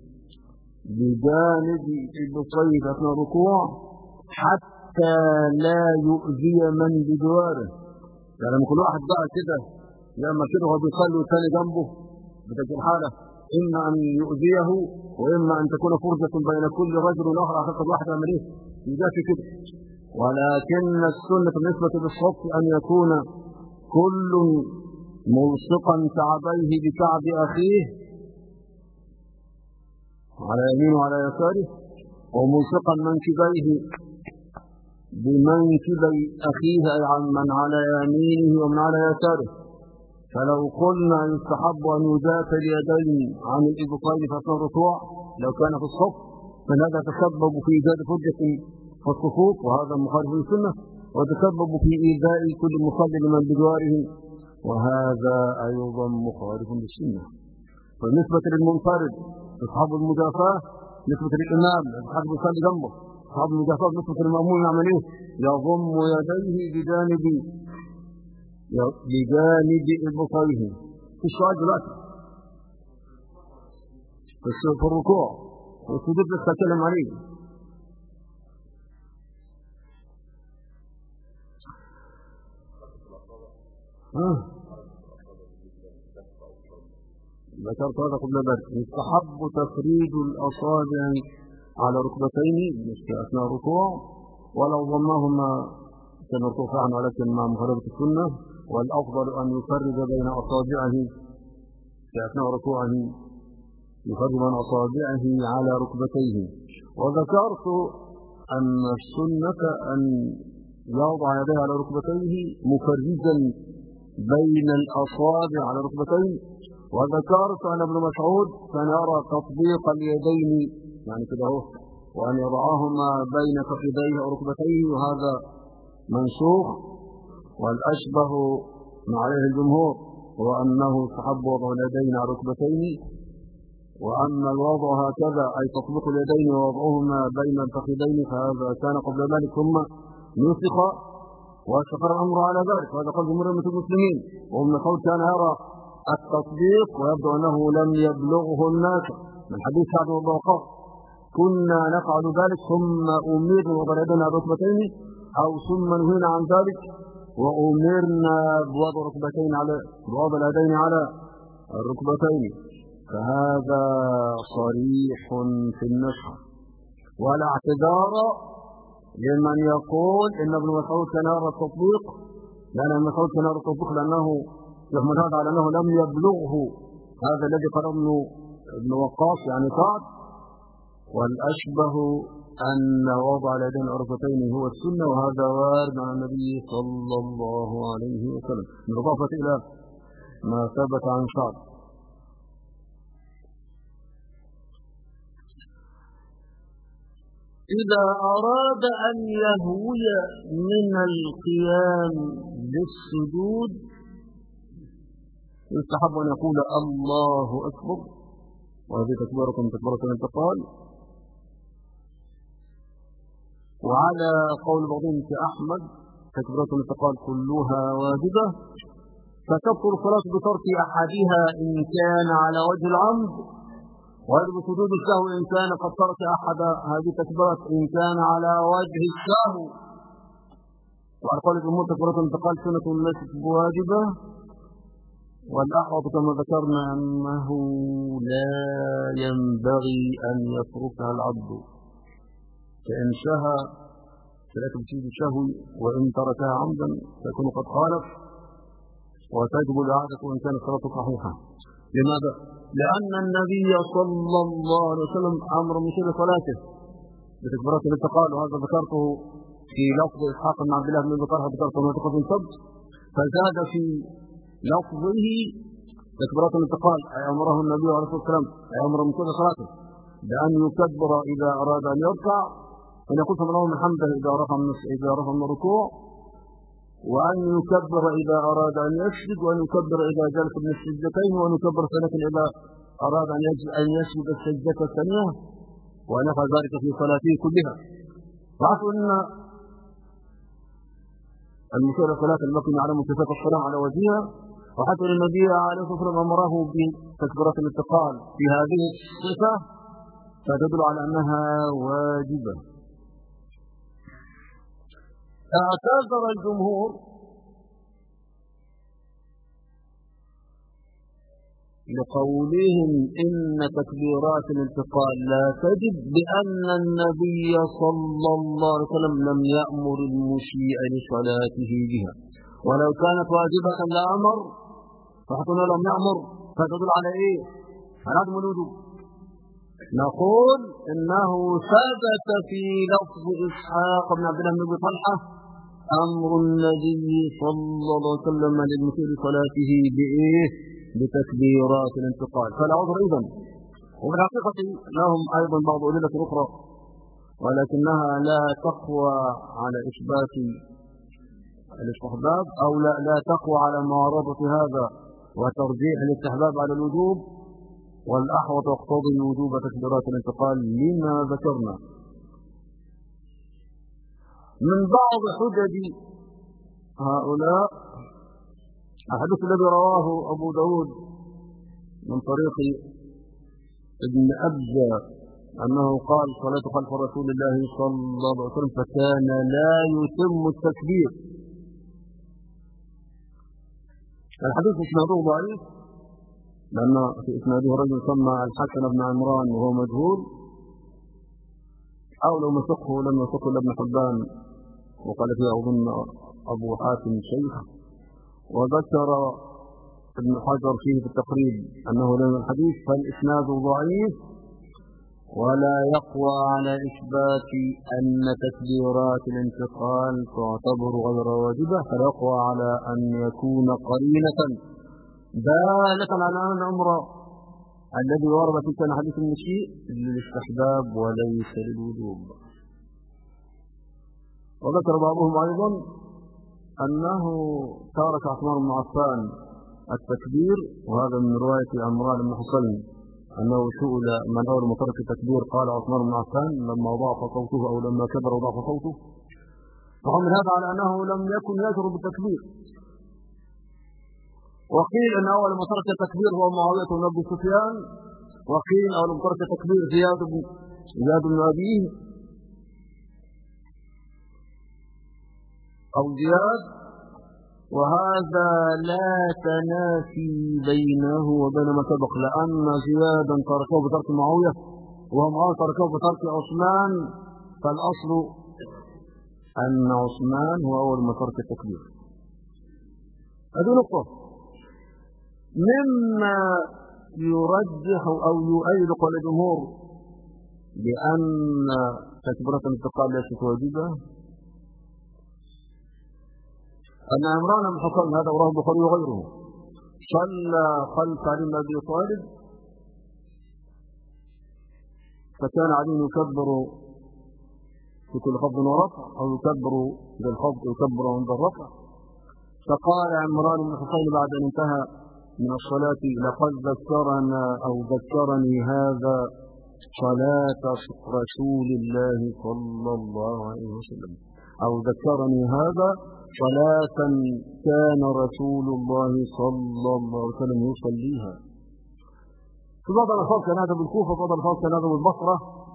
A: بجانب إبطيه أثناء الركوع حتى لا يؤذي من بجواره. يعني لما كل واحد بقى كده لما كده هو بيصلي والثاني جنبه بتجي الحالة إما أن يؤذيه وإما أن تكون فرجة بين كل رجل والآخر أعتقد واحد عمليه يجافي كده. ولكن السنة بالنسبة للصف أن يكون كل ملصقا كعبيه بكعب أخيه على يمينه وعلى يساره، وملصقا منكبيه بمنكبي أخيه أي عن من على يمينه ومن على يساره. فلو قلنا يستحب أن يجافي اليدين عن الإبطين في أثناء الركوع لو كان في الصف، فهذا تسبب في إيجاد حجة في الصفوف، وهذا مخالف للسنة، وتسبب في إيذاء كل مصلي لمن بجواره، وهذا أيضا مخالف للسنة. فالنسبة للمنفرد أصحاب المجافاة، نسبة للإمام أصحاب يصلي جنبه أصحاب المجافاة، نسبة للمأمون يعمل إيه؟ يضم يديه بجانب إبطيه. في السؤال دلوقتي في الركوع والسجود لسه أتكلم عليه. ذكرت هذا قبل ذلك. يستحب تفريد الأصابع على ركبتين أثناء الركوع ولو ضمهما كان ارتفاعا، ولكن مع مخالفة السنة، والأفضل أن يفرد بين أصابعه في أثناء ركوعه، يفرد بين أصابعه على ركبتيه. وذكرت أن السنة أن يضع يديه على ركبتيه مفرجا بين الأصابع على ركبتين. وذكرت أن ابن مسعود كان يرى تطبيق اليدين يعني كده اهو، وأن يضعهما بين فخذيه أو ركبتيه، وهذا منسوخ. والأشبه ما عليه الجمهور هو أنه يستحب وضع اليدين على ركبتين، وأما الوضع هكذا أي تطبيق اليدين ووضعهما بين الفخذين فهذا كان قبل ذلك ثم نسخ واستقر الأمر على ذلك. وهذا قول جمهور المسلمين. وابن مسعود كان يرى التطبيق ويبدو أنه لم يبلغه الناس من حديث سعد بن وقاص كنا نفعل ذلك ثم أمرنا وضع اليدين على ركبتين، أو ثم نهينا عن ذلك وأمرنا بوضع اليدين على الركبتين. فهذا صريح في النسخ، ولا اعتذار لمن يقول إن ابن مسعود كان يرى التطبيق، لأن ابن مسعود كان يرى التطبيق لأنه يحمل هذا على أنه لم يبلغه هذا الذي قال ابن وقاص يعني سعد. والأشبه أن وضع اليدين على الركبتين هو السنة، وهذا وارد عن النبي صلى الله عليه وسلم، بالإضافة إلى ما ثبت عن سعد. إذا أراد أن يهوي من القيام للسجود يستحب أن يقول الله أكبر، وهذه تكبيرة الانتقال. وعلى قول بعضهم كأحمد تكبيرات الانتقال كلها واجبة، فتبطل الصلاة بترك أحدها إن كان على وجه العمد، ويجب سجود السهو إن كان قد ترك أحد هذه التكبيرات إن كان على وجه السهو. وعلى قول الجمهور تكبيرات الانتقال سنة ليست بواجبة، والأحوط كما ذكرنا أنه لا ينبغي أن يتركها العبد، فإن شهى فلا تجد الشهو، وإن تركها عمدا فيكون قد خالف، وتجب الإعادة وإن كانت الصلاة صحيحة. لماذا؟ لأن النبي صلى الله عليه وسلم أمر مسيء صلاته بتكبيرات الانتقال، وهذا ذكرته في لفظ إسحاق بن عبد الله بن أبي طلحة ذكرته من تقص الصبت، فزاد في لفظه تكبيرات الانتقال أي أمره النبي عليه الصلاة والسلام أي أمر مسيء صلاته بأن يكبر إذا أراد أن يركع، وأن يقول سبحان الله من حمده إذا رفع من الركوع، وأن يكبر إذا أراد أن يسجد، وأن يكبر إذا جلس من السجدتين، وأن يكبر ثلاثا إذا أراد أن يسجد السجدة الثانية، وأن يفعل ذلك في صلاته كلها. وعرفوا أن المسير الصلاة التي نعلم صفات الصلاة على وجهها، وحتى النبي عليه الصلاة والسلام أمره بتكبيرات الانتقال في هذه الصفة، فتدل على أنها واجبة. اعتذر الجمهور لقولهم إن تكبيرات الانتقال لا تجب بأن النبي صلى الله عليه وسلم لم يأمر المسيء لصلاته بها، ولو كانت واجبة لأمر، فحكنا لم يأمر فتدل على إيه؟ على عدم الوجوب. نقول إنه ثبت في لفظ إسحاق بن عبد الله بن أبي طلحة أمر النبي صلى الله عليه وسلم للمسيء لصلاته بإيه؟ بتكبيرات الانتقال، فلا عذر إذن. وفي الحقيقة لهم أيضا بعض أدلة أخرى، ولكنها لا تقوى على إثبات الاستحباب، أو لا تقوى على معارضة هذا وترجيح الاستحباب على الوجوب، والأحوط يقتضي وجوب تكبيرات الانتقال لما ذكرنا. من بعض حجج هؤلاء الحديث الذي رواه أبو داود من طريق ابن أبزة أنه قال صلاة خلف رسول الله صلى الله عليه وسلم فكان لا يتم التكبير. الحديث إسناده ضعيف، لأن في إسناده رجل سمى الحسن بن عمران وهو مجهول، أو لو مسقه لم يسقه ابن حبان، وقال فيه أظن أبو حاتم الشيخ. وذكر ابن حجر فيه في التقريب أنه لم الحديث، فالإسناد ضعيف ولا يقوى على إثبات أن تكبيرات الانتقال تعتبر غير واجبة، فيقوى على أن يكون قرينة دالة على أن الأمر الذي ورد في كان حديث المشيء للاستحباب وليس للوجوب. وذكر بعضهم أيضا أنه ترك عثمان بن عفان التكبير، وهذا من رواية عمران بن حسين أنه سئل من أول ما ترك التكبير قال عثمان بن عفان لما ضعف صوته أو لما كبر وضعف صوته، فحمل هذا على أنه لم يكن يجر بالتكبير. وقيل أن أول ما ترك التكبير هو معاوية بن أبي سفيان، وقيل أول ما ترك التكبير زياد بن أبيه أو زياد، وهذا لا تنافي بينه وبين ما سبق، لأن زيادا تركه بترك معاوية ومعاوية تركه بترك عثمان، فالأصل أن عثمان هو أول ما ترك التكبير. هذه نقطة مما يرجح أو يؤيد قول الجمهور بأن تكبيرة الانتقال ليست واجبة، أن عمران بن حسين هذا وراه البخاري وغيره صلى خلف علي بن أبي طالب، فكان علي يكبر في كل خفض ورفع، أو يكبر بالخفض يكبر عند الرفع، فقال عمران بن حسين بعد أن انتهى من الصلاة لقد ذكرني هذا صلاة رسول الله صلى الله عليه وسلم، أو ذكرني هذا صلاة كان رسول الله صلى الله عليه وسلم يصليها. في بعض الألفاظ كان هذا بالكوفة، في بعض الألفاظ كان هذا بالبصرة.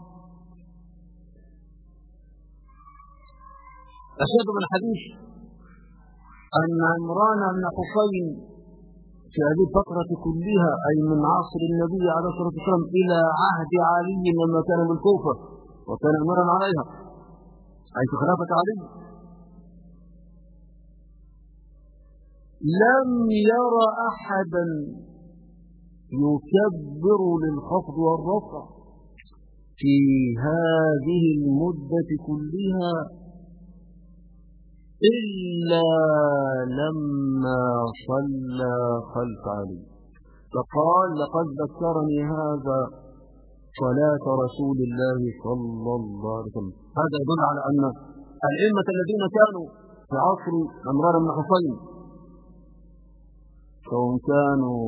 A: أشهد من الحديث أن عمران بن حصين في هذه الفترة كلها، أي من عصر النبي عليه الصلاة والسلام إلى عهد علي لما كان بالكوفة وكان أميرا عليها، أي في خلافة علي، لم ير أحدا يكبر للخفض والرفع في هذه المدة كلها إلا لما صلى خلف علي، فقال: لقد ذكرني هذا صلاة رسول الله صلى الله عليه وسلم. هذا يدل على أن الأئمة الذين كانوا في عصر عمران بن حصين، سواء كانوا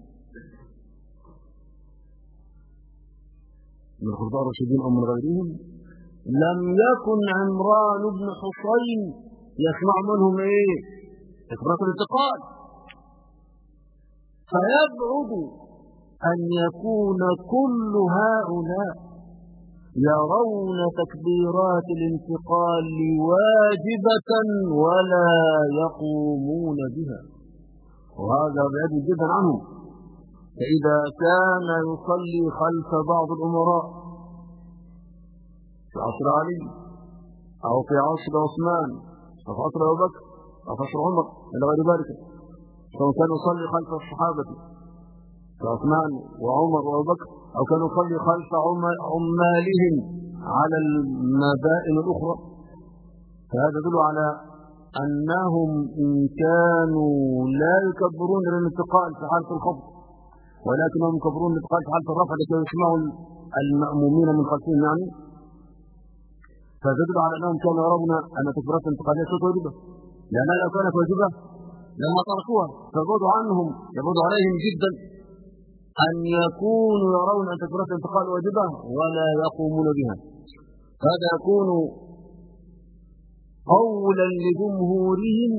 A: من الخلفاء الراشدين أو من غيرهم، لم يكن عمران بن حصين يسمع منهم تكبيرة الانتقال، فيبعد أن يكون كل هؤلاء يرون تكبيرات الانتقال واجبة ولا يقومون بها، وهذا بعيد جدا عنهم. فإذا كان يصلي خلف بعض الأمراء في عصر علي أو في عصر عثمان أو في عصر أبو بكر أو في عصر عمر إلى غير ذلك، سواء كان يصلي خلف الصحابة كعثمان وعمر وأبو بكر، أو كان يصلي خلف عمالهم على المدائن الأخرى، فهذا يدل على أنهم إن كانوا لا يكبرون للانتقال في حالة الخفض، ولكنهم يكبرون للانتقال في حالة الرفع لكي يسمعوا المأمومين من خلفهم يعني، فيدل على أنهم كانوا يرون أن تكبيرات الانتقال ليست واجبة، لأنها لو كانت واجبة لما تركوها، يبعد عليهم جدا أن يكونوا يرون أن تكبيرات الانتقال واجبة ولا يقومون بها. هذا يكون قولا لجمهورهم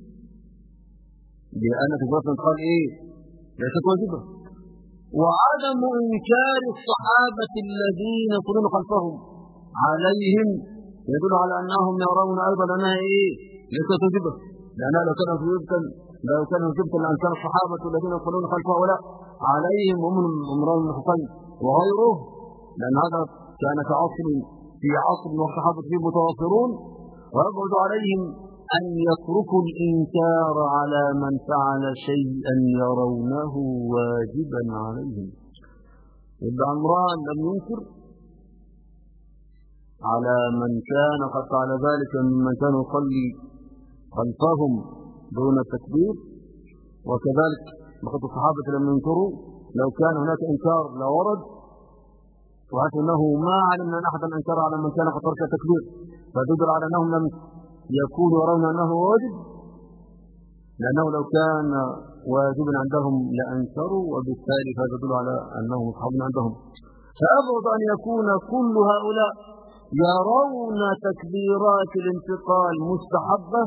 A: بأن تكبيرات الانتقال ليست واجبة، وعدم إنكار الصحابة الذين يصلون خلفهم عليهم يدل على أنهم يرون أيضا أنها ليست واجبة، لأنها لو كانت واجبة لأنكار الصحابة الذين يصلون خلف هؤلاء عليهم هم عمران بن حصين وغيره، لأن هذا كان في عصر والصحابة فيه متوافرون، ويبعد عليهم أن يتركوا الإنكار على من فعل شيئا يرونه واجبا عليهم. ابن عمران لم ينكر على من كان قد فعل ذلك ممن كان يصلي خلفهم دون التكبير، وكذلك بقية الصحابة لم ينكروا، لو كان هناك إنكار لورد، وحيث أنه ما علمنا أن أحدا أنكر على من كان قد ترك التكبير، فدل على أنهم لم يكونوا يرون أنه واجب، لأنه لو كان واجبا عندهم لأنكروا، وبالتالي فهذا يدل على أنهم مصحب عندهم. فأبعد أن يكون كل هؤلاء يرون تكبيرات الانتقال مستحبة،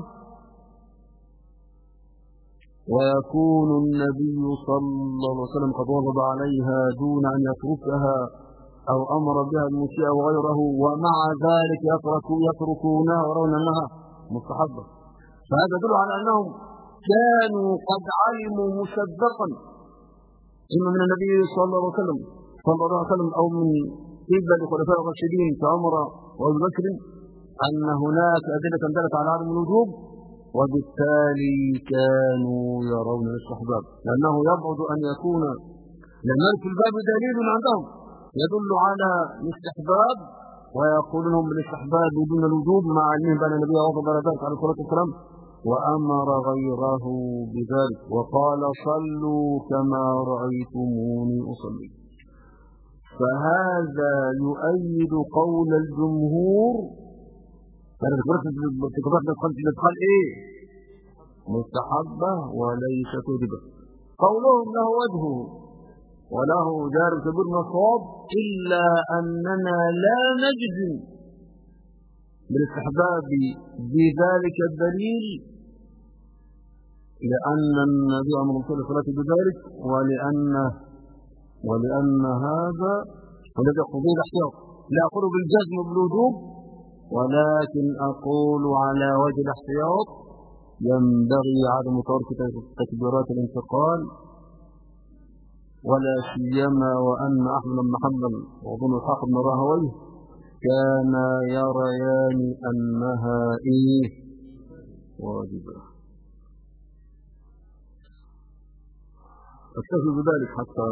A: ويكون النبي صلى الله عليه وسلم قد واظب عليها دون أن يتركها أو أمر بها المسيء وغيره، ومع ذلك يتركونها ويرون أنها مستحبة. فهذا يدل على أنهم كانوا قد علموا مسبقا إما من النبي صلى الله عليه وسلم أو من قبل الخلفاء الراشدين كعمر وأبي بكر أن هناك أدلة دلت على عدم الوجوب، وبالتالي كانوا يرون الاستحباب، لأنه يبعد أن يكون لأن في الباب دليل عندهم يدل على الاستحباب، ويقول لهم بالاستحباب دون الوجوب، مع علمهم بأن النبي وضع ذلك عليه الصلاة والسلام وأمر غيره بذلك وقال: صلوا كما رأيتموني أصلي. فهذا يؤيد قول الجمهور تكبيرات الانتقال مستحبة وليست واجبة. قولهم له وجهه وله جانب كبير من الصواب، إلا أننا لا نجزم بالاستحباب بذلك الدليل لأن النبي أمر رسول الصلاة بذلك، ولأن هذا الذي يقتضي الاحتياط. لا أقول بالجزم بالوجوب، ولكن أقول على وجه الاحتياط ينبغي عدم ترك تكبيرات الانتقال، ولا سيما وأن أحمد بن حنبل وابن إسحاق بن راهويه كان يريان أنها واجبة. أكتفي بذلك حتى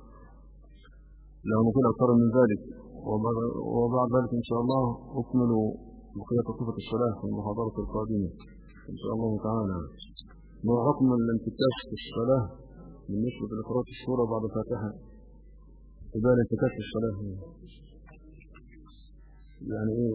A: لو نقول أكثر من ذلك، وبعد ذلك إن شاء الله أكمل بقية صفة الصلاة في المحاضرة القادمة إن شاء الله تعالى. ما حكم الانتكاس في الصلاة بالنسبة لقراءة السورة بعد الفاتحة؟ إذا الانتكاس في الصلاة يعني إيه؟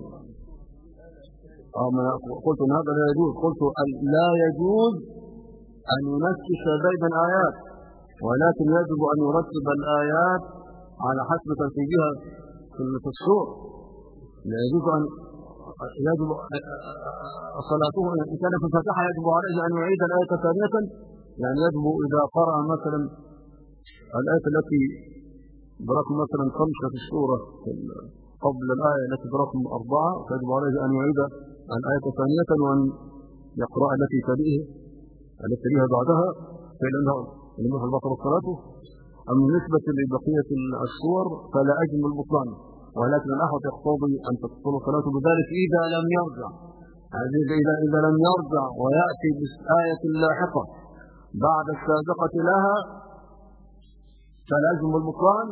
A: ما قلت أن هذا لا يجوز. قلت لا يجوز أن ينكس بين الآيات، ولكن يجب أن يرتب الآيات على حسب ترتيبها في السور. لا يجوز يجب صلاته إن كان في الفاتحة يجب عليه أن يعيد الآية ثانية. يعني يجب إذا قرأ مثلا الآية التي برقم مثلا 5 في السورة قبل الآية التي برقم 4، فيجب عليه أن يعيد الآية ثانية وأن يقرأ التي تليها بعدها، فإنه لمثل البطل صلاته. أما بالنسبة لبقية السور فلا أجم البطلان، ولكن الأحوط يقتضي أن تبطل صلاته بذلك إذا لم يرجع. إذا لم يرجع ويأتي بآية لاحقة بعد السابقة لها فلا أجم البطلان،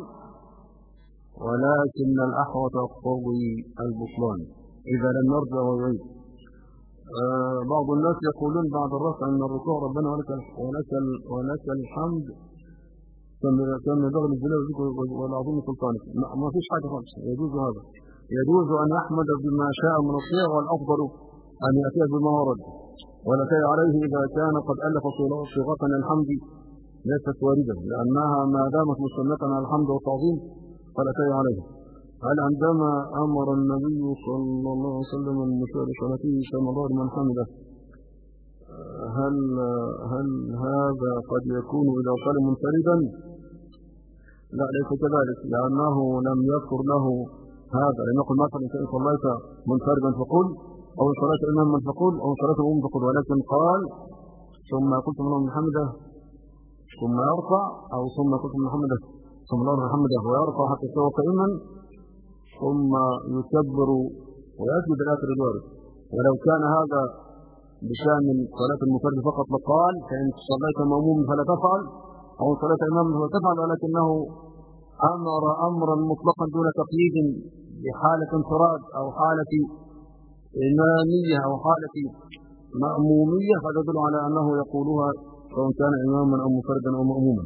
A: ولكن الأحوط يقتضي البطلان إذا لم يرجع ويعيد. بعض الناس يقولون بعد الرفع أن الركوع ربنا ولك الحمد كان يبغي الجلال والعظيم سلطانك. ما فيش حاجة خالص. يجوز هذا، يجوز أن يحمد بما شاء من الصيغ، والأفضل أن يأتي بما ورد، ولا شيء عليه إذا كان قد ألف صيغة الحمد ليست واردة، لأنها ما دامت مستملة على الحمد والتعظيم فلا شيء عليه. هل عندما أمر النبي صلى الله عليه وسلم المشير بصلاته سمع الله لمن حمده، هل هذا قد يكون إذا قال منفردا؟ لا، ليس كذلك، لأنه لم يذكر له هذا. لنقل مثلا إن صليت منفردا فقل، أو إن صليت إماما فقل، أو إن صليت أم فقل، ولكن قال ثم قلت من الله حمده ثم يرفع، أو ثم قلت من حمده ثم الله حمده ويرفع حتى يستوى قائما ثم يكبر ويسجد الآخر الوارد. ولو كان هذا بشأن صلاة المنفرد فقط لقال فإن صليت مأموما فلا تفعل، أو صليت إماما فلا تفعل، ولكنه أمر أمرا مطلقا دون تقييد بحالة انفراد أو حالة إمامية أو حالة مأمومية، فتدل على أنه يقولها سواء كان إماما أو منفردا أو مأموما.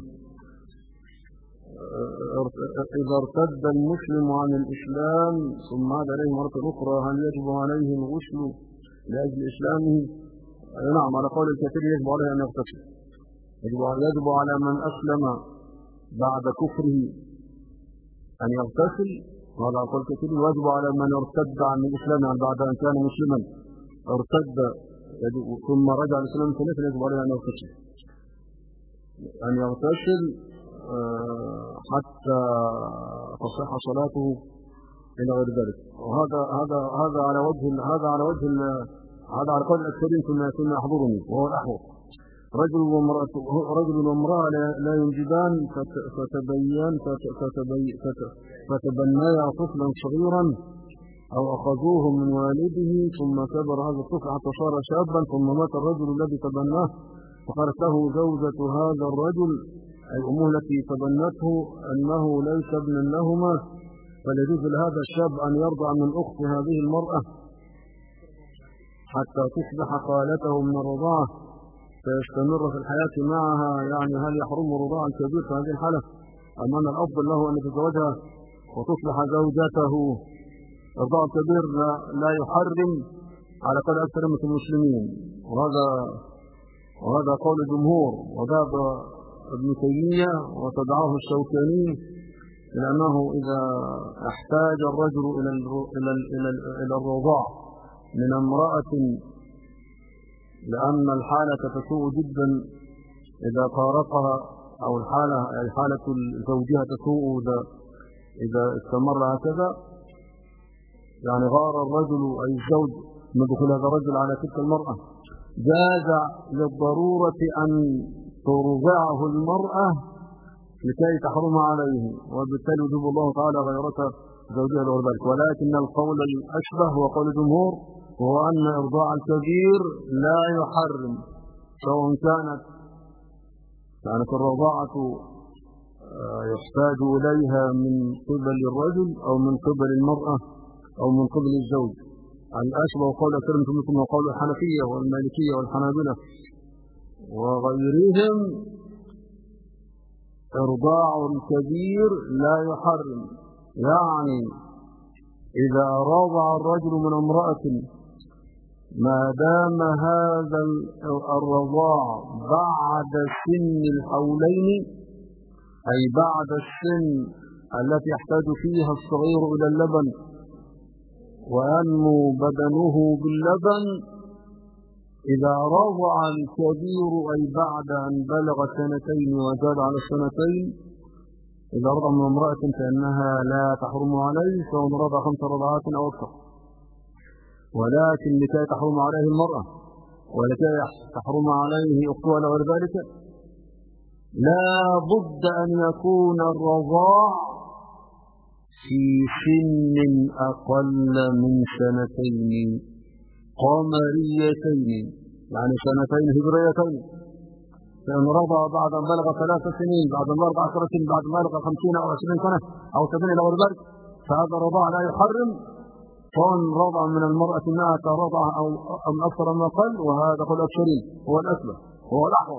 A: إذا ارتد المسلم عن الإسلام ثم عاد عليه مرة أخرى هل يجب عليه الغسل لأجل إسلامه؟ نعم، على قول الكثير يجب عليه أن يغتسل. يجب على من أسلم بعد كفره أن يغتسل، وهذا على قول الكثير. يجب على من ارتد عن الإسلام بعد أن كان مسلما ارتد ثم رجع الإسلام ثلاثة، يجب عليه أن يغتسل حتى تصح صلاته إلى غير ذلك. وهذا على قول الأكثرين فيما يحضرني، وهو الأحوط. رجل وامرأة لا ينجبان فتبنيا طفلا صغيرا أو أخذوه من والده ثم كبر هذا الطفل حتى صار شابا، ثم مات الرجل الذي تبناه، فقالت له زوجة هذا الرجل أي أمه التي تبنته أنه ليس ابنا لهما، فليجوز لهذا الشاب أن يرضع من أخت هذه المرأة حتى تصبح خالته من الرضاعة فيستمر في الحياة معها. يعني هل يحرم رضاع الكبير في هذه الحالة، أم أن الأفضل له أن يتزوجها وتصبح زوجته؟ رضاع الكبير لا يحرم على قول أكثر من المسلمين، وهذا قول الجمهور، وذهب ابن تيمية وتبعه الشوكاني، لأنه إذا احتاج الرجل إلى الرضاع من امرأة لأن الحالة تسوء جدا إذا فارقها، أو حالة زوجها تسوء إذا استمر هكذا. يعني غار الرجل أي الزوج من دخول هذا الرجل على تلك المرأة، جاز للضرورة أن ترضعه المرأة لكي تحرم عليه، وبالتالي يجيب الله تعالى غيرة زوجها له ذلك. ولكن القول الأشبه هو قول الجمهور، وهو أن إرضاع الكبير لا يحرم، سواء كانت الرضاعة يحتاج إليها من قبل الرجل أو من قبل المرأة أو من قبل الزوج. الأشبه قول أكثر مثل قول الحنفية والمالكية والحنابلة وغيرهم، إرضاع الكبير لا يحرم. يعني إذا رضع الرجل من امرأة ما دام هذا الرضاع بعد سن الحولين، أي بعد السن التي يحتاج فيها الصغير إلى اللبن وينمو بدنه باللبن، إذا رضع الكبير أي بعد أن بلغ سنتين وزاد على السنتين، إذا رضع من امرأة فإنها لا تحرم عليه سواء رضع 5 رضعات أو أكثر. ولكن لكي تحرم عليه المرأة ولكي تحرم عليه أختها أو غير ذلك، لا بد أن يكون الرضاع في سن أقل من 2 قمريتين، يعني 2 هجريتين. فإن رضع بعد أن بلغ 3 سنين، بعد أن بلغ 10 سنين، بعد أن بلغ 50 أو 20 سنة أو 70 إلى غير ذلك، فهذا الرضاع لا يحرم. كون رضع من المرأة 100 رضع أو أكثر من أقل، وهذا هو الأكثرين، هو الأسبق، هو الأحوط.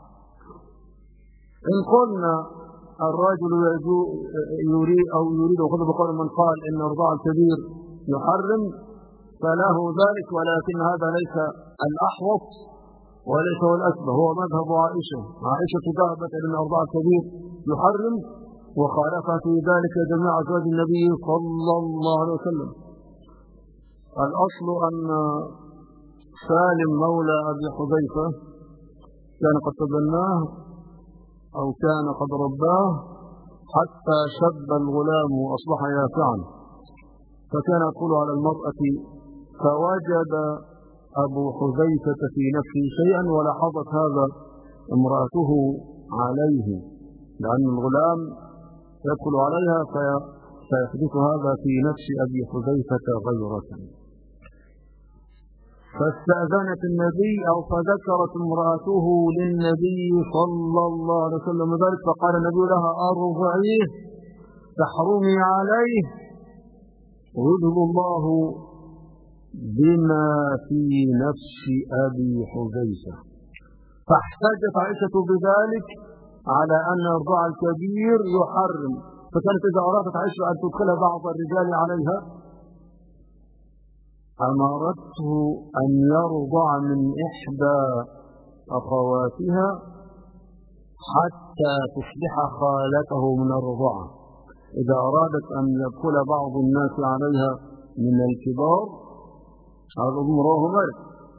A: إن قلنا الرجل يريد وخذ بقول من قال إن الرضاع الكبير يحرم فله ذلك، ولكن هذا ليس الأحوط وليس هو الأسبق، هو مذهب عائشة ذهبت إلى أن الرضاع الكبير يحرم، وخالف في ذلك جميع أزواج النبي صلى الله عليه وسلم. الأصل أن سالم مولى أبي حذيفة كان قد تبناه أو كان قد رباه حتى شب الغلام وأصبح يافعا، فكان يقول على المرأة فوجد أبو حذيفة في نفسه شيئا ولاحظت هذا امرأته عليه، لأن الغلام يدخل عليها فيحدث هذا في نفس أبي حذيفة غيرة. فاستأذنت النبي أو فذكرت امرأته للنبي صلى الله عليه وسلم ذلك، فقال النبي لها أرضعيه تحرمي عليه ويذهب الله بما في نفس أبي حذيفة. فاحتجت عائشة بذلك على أن الرضاع الكبير يحرم، فكانت إذا أرادت عائشة أن تدخل بعض الرجال عليها أمرته أن يرضع من إحدى أخواتها حتى تصبح خالته من الرضاعة. إذا أرادت أن يدخل بعض الناس عليها من الكبار، هذا أمره مالك،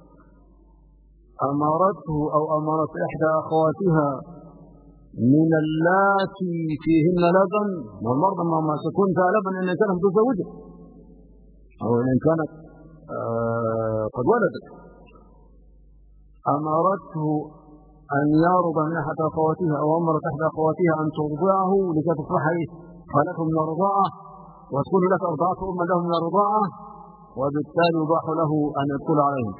A: أمرته أو أمرت إحدى أخواتها من اللاتي فيهن لبن، والمرضى ما تكون فيها لبن إن كانت متزوجة أو إن كانت قد ولدت، أمرته أن يرضى من أحد أخواتها أو أمرت إحدى أخواتها أن ترضعه لكي تصبح خالته من الرضاعة وتكون لك أرضعته أما له من الرضاعة، وبالتالي يباح له أن يدخل عليهم.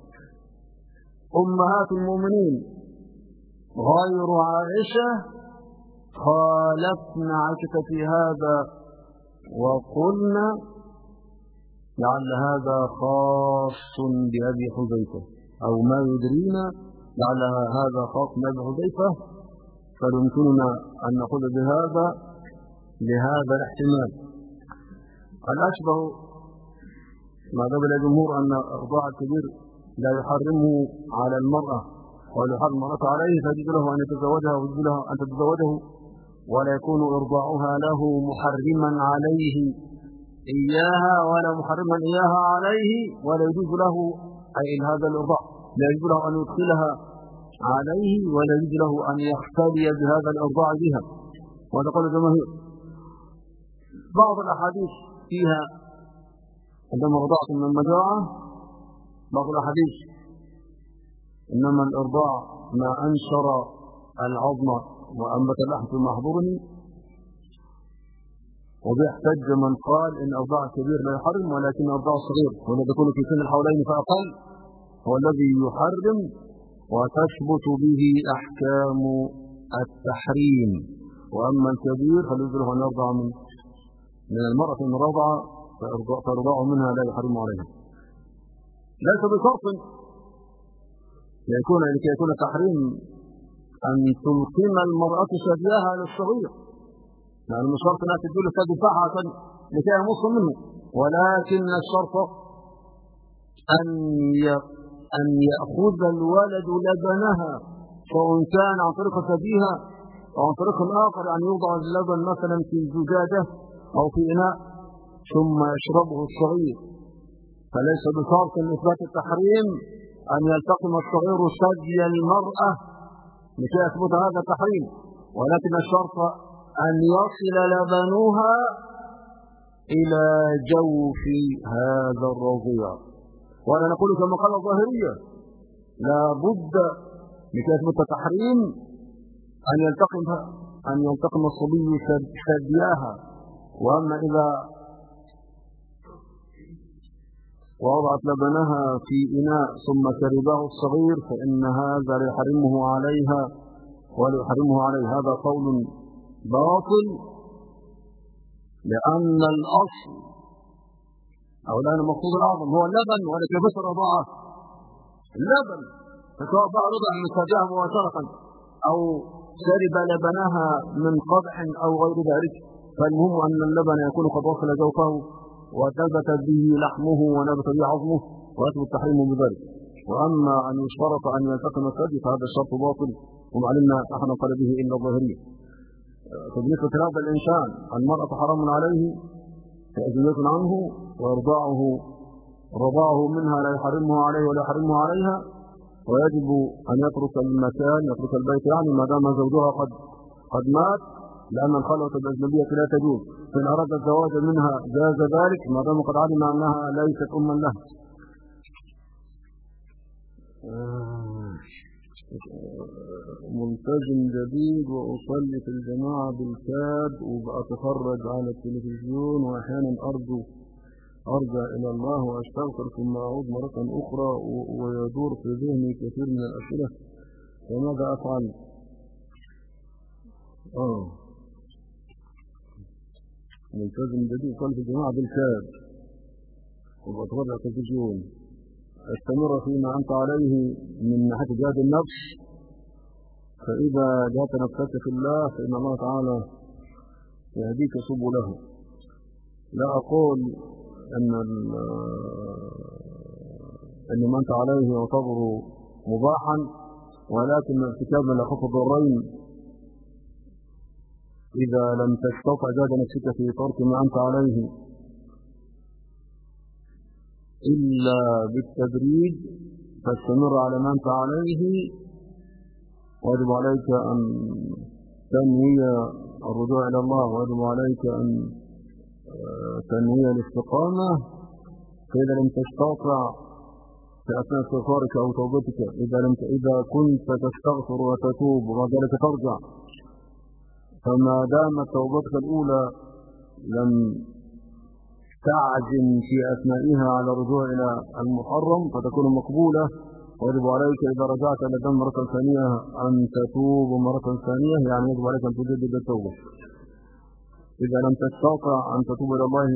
A: أمهات المؤمنين غير عائشة خالفن عائشة في هذا وقلنا لعل هذا خاص بأبي حذيفة أو ما يدرينا لعل هذا خاص بأبي حذيفة، فيمكننا أن نقول بهذا لهذا الاحتمال. الأشبه ما ذهب الجمهور أن الرضاع الكبير لا يحرمه على المرأة ولا يحرم المرأة عليه، فيجوز له أن يتزوجها ويجوز له أن تتزوجه، ولا يكون إرضاعها له محرما عليه إياها ولا محرما إياها عليه، ولا يجوز له أي هذا الإرضاع لا يجوز له أن يدخلها عليه ولا يجوز له أن يختلي بهذا الإرضاع بها، وهذا قول الجماهير. بعض الأحاديث فيها عندما رضعت من المجاعة، بعض الأحاديث إنما الإرضاع ما أنشر العظم وأنبت اللحم في محظوره، وبيحتج من قال إن أرضاع الكبير لا يحرم ولكن أرضاع الصغير والذي يكون في سن الحولين فأقل هو الذي يحرم، وتثبت به أحكام التحريم. وأما الكبير فليجوز له أن يرضع من المرأة إن رضع فرضاع منها لا يحرم عليها. ليس بشرط لكي يكون التحريم أن تلقم المرأة ثديها للصغير، يعني مش شرط أنها تدي له الثدي بتاعها لكي يمص منه، ولكن الشرط أن يأخذ الولد لبنها، سواء كان عن طريق ثديها أو عن طريق آخر، أن يوضع اللبن مثلا في زجاجة أو في إناء ثم يشربه الصغير. فليس بشرط لإثبات التحريم أن يلتقم الصغير ثدي المرأة لكي يثبت هذا التحريم، ولكن الشرط أن يصل لبنها إلى جوف هذا الرضيع. وأنا نقول كما قال الظاهرية لا بد لكي يثبت التحريم أن يلتقم الصبي ثدياها. وأما إذا ووضعت لبنها في إناء ثم شربه الصغير فإن هذا لا يحرمه عليها ولا يحرمه عليه. هذا قول باطل، لأن الأصل أو الآن المقصود الأعظم هو اللبن، ولكن بس الرضاعة اللبن، فسواء بقى رضع من ثديها مباشرة أو شرب لبنها من قدح أو غير ذلك، فالمهم أن اللبن يكون قد وصل جوفه وثبت به لحمه ونبت به عظمه ويثبت التحريم بذلك. وأما أن يشترط أن يلتقم الثدي فهذا الشرط باطل، وما علمنا أحد قال به إلا الظاهرية. فبالنسبة لهذا الإنسان المرأة حرام عليه تأذية عنه، ورضاعه منها لا يحرمه عليه ولا يحرمه عليها، ويجب أن يترك المكان، يترك البيت يعني ما دام زوجها قد مات، لأن الخلوة الأجنبية لا تجوز. فإن أراد الزواج منها جاز ذلك ما دام قد علم أنها ليست أما له. ملتزم جديد وأصلي في الجماعة بالكاد وبأتفرج على التلفزيون، وأحيانا أرجع إلى الله وأستغفر ثم أعود مرة أخرى ويدور في ذهني كثير من الأسئلة، فماذا أفعل؟ ملتزم جديد يصلي في الجماعة بالكاد وبأتفرج على التلفزيون، استمر فيما أنت عليه من ناحية جهاد النفس، فإذا جهدت نفسك في الله فإن الله تعالى يهديك سبله. لا أقول أن ما أنت عليه يعتبر مباحا، ولكن ارتكاب من الخوف الضرين إذا لم تستطع جهد نفسك في ترك ما أنت عليه إلا بالتدريج فاستمر على ما أنت عليه. ويجب عليك أن تنوي الرجوع إلى الله، ويجب عليك أن تنوي الاستقامة. فإذا لم تستطع في أثناء استغفارك أو توبتك، إذا كنت تستغفر وتتوب وذلك ترجع، فما دامت توبتك الأولى لم تعزم في أثنائها على الرجوع إلى المحرم فتكون مقبولة. ويجب عليك إذا رجعت إلى الذنب مرة ثانية أن تتوب مرة ثانية، يعني يجب عليك أن تجدد التوبة. إذا لم تستطع أن تتوب إلى الله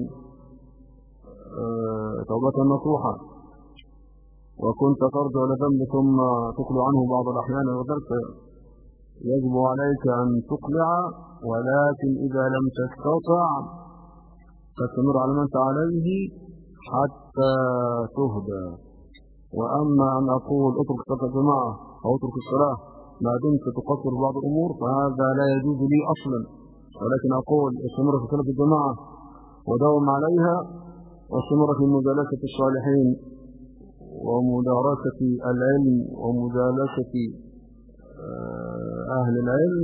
A: توبة نصوحة وكنت ترجع إلى الذنب ثم تقلع عنه بعض الأحيان وذلك، يجب عليك أن تقلع. ولكن إذا لم تستطع تستمر على ما أنت عليه حتى تهدى. وأما أن أقول اترك صلاة الجماعة أو اترك الصلاة ما دمت تقصر بعض الأمور فهذا لا يجوز لي أصلا، ولكن أقول استمر في صلاة الجماعة وداوم عليها، واستمر في مجالسة الصالحين ومدارسة العلم ومجالسة أهل العلم،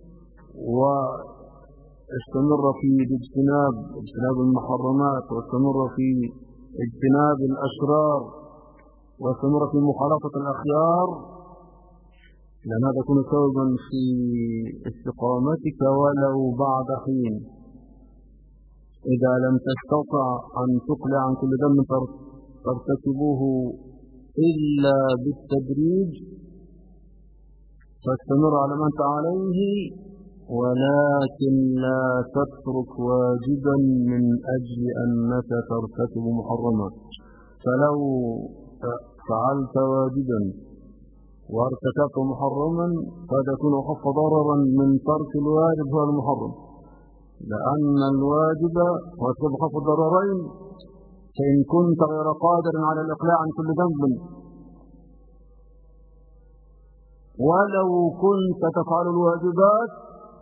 A: واستمر في اجتناب المحرمات، واستمر في اجتناب الأشرار، واستمر في مخالطة الأخيار، لأن هذا يكون سببا في استقامتك ولو بعد حين. إذا لم تستطع أن تقلع عن كل ذنب ترتكبه إلا بالتدريج، فاستمر على ما أنت عليه، ولكن لا تترك واجبا من أجل أنك ترتكب محرما. فلو فعلت واجبا وارتكبت محرما قد يكون أخف ضررا من ترك الواجب هو المحرم، لأن الواجب وارتكاب أخف الضررين. فإن كنت غير قادر على الإقلاع عن كل ذنب ولو كنت تفعل الواجبات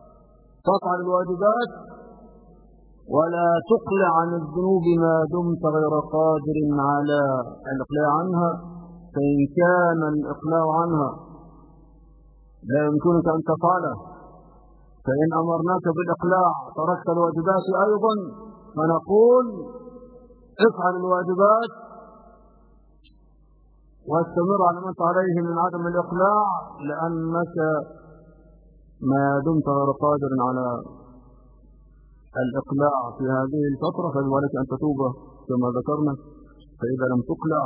A: ولا تقلع عن الذنوب ما دمت غير قادر على الإقلاع عنها، فإن كان الإقلاع عنها لا يمكنك أن تفعله، فإن أمرناك بالإقلاع تركت الواجبات أيضا، فنقول افعل الواجبات واستمر على ما أنت عليه من عدم الإقلاع، لأنك ما دمت غير قادر على الإقلاع في هذه الفترة فيجب عليك أن تتوب كما ذكرنا. فإذا لم تقلع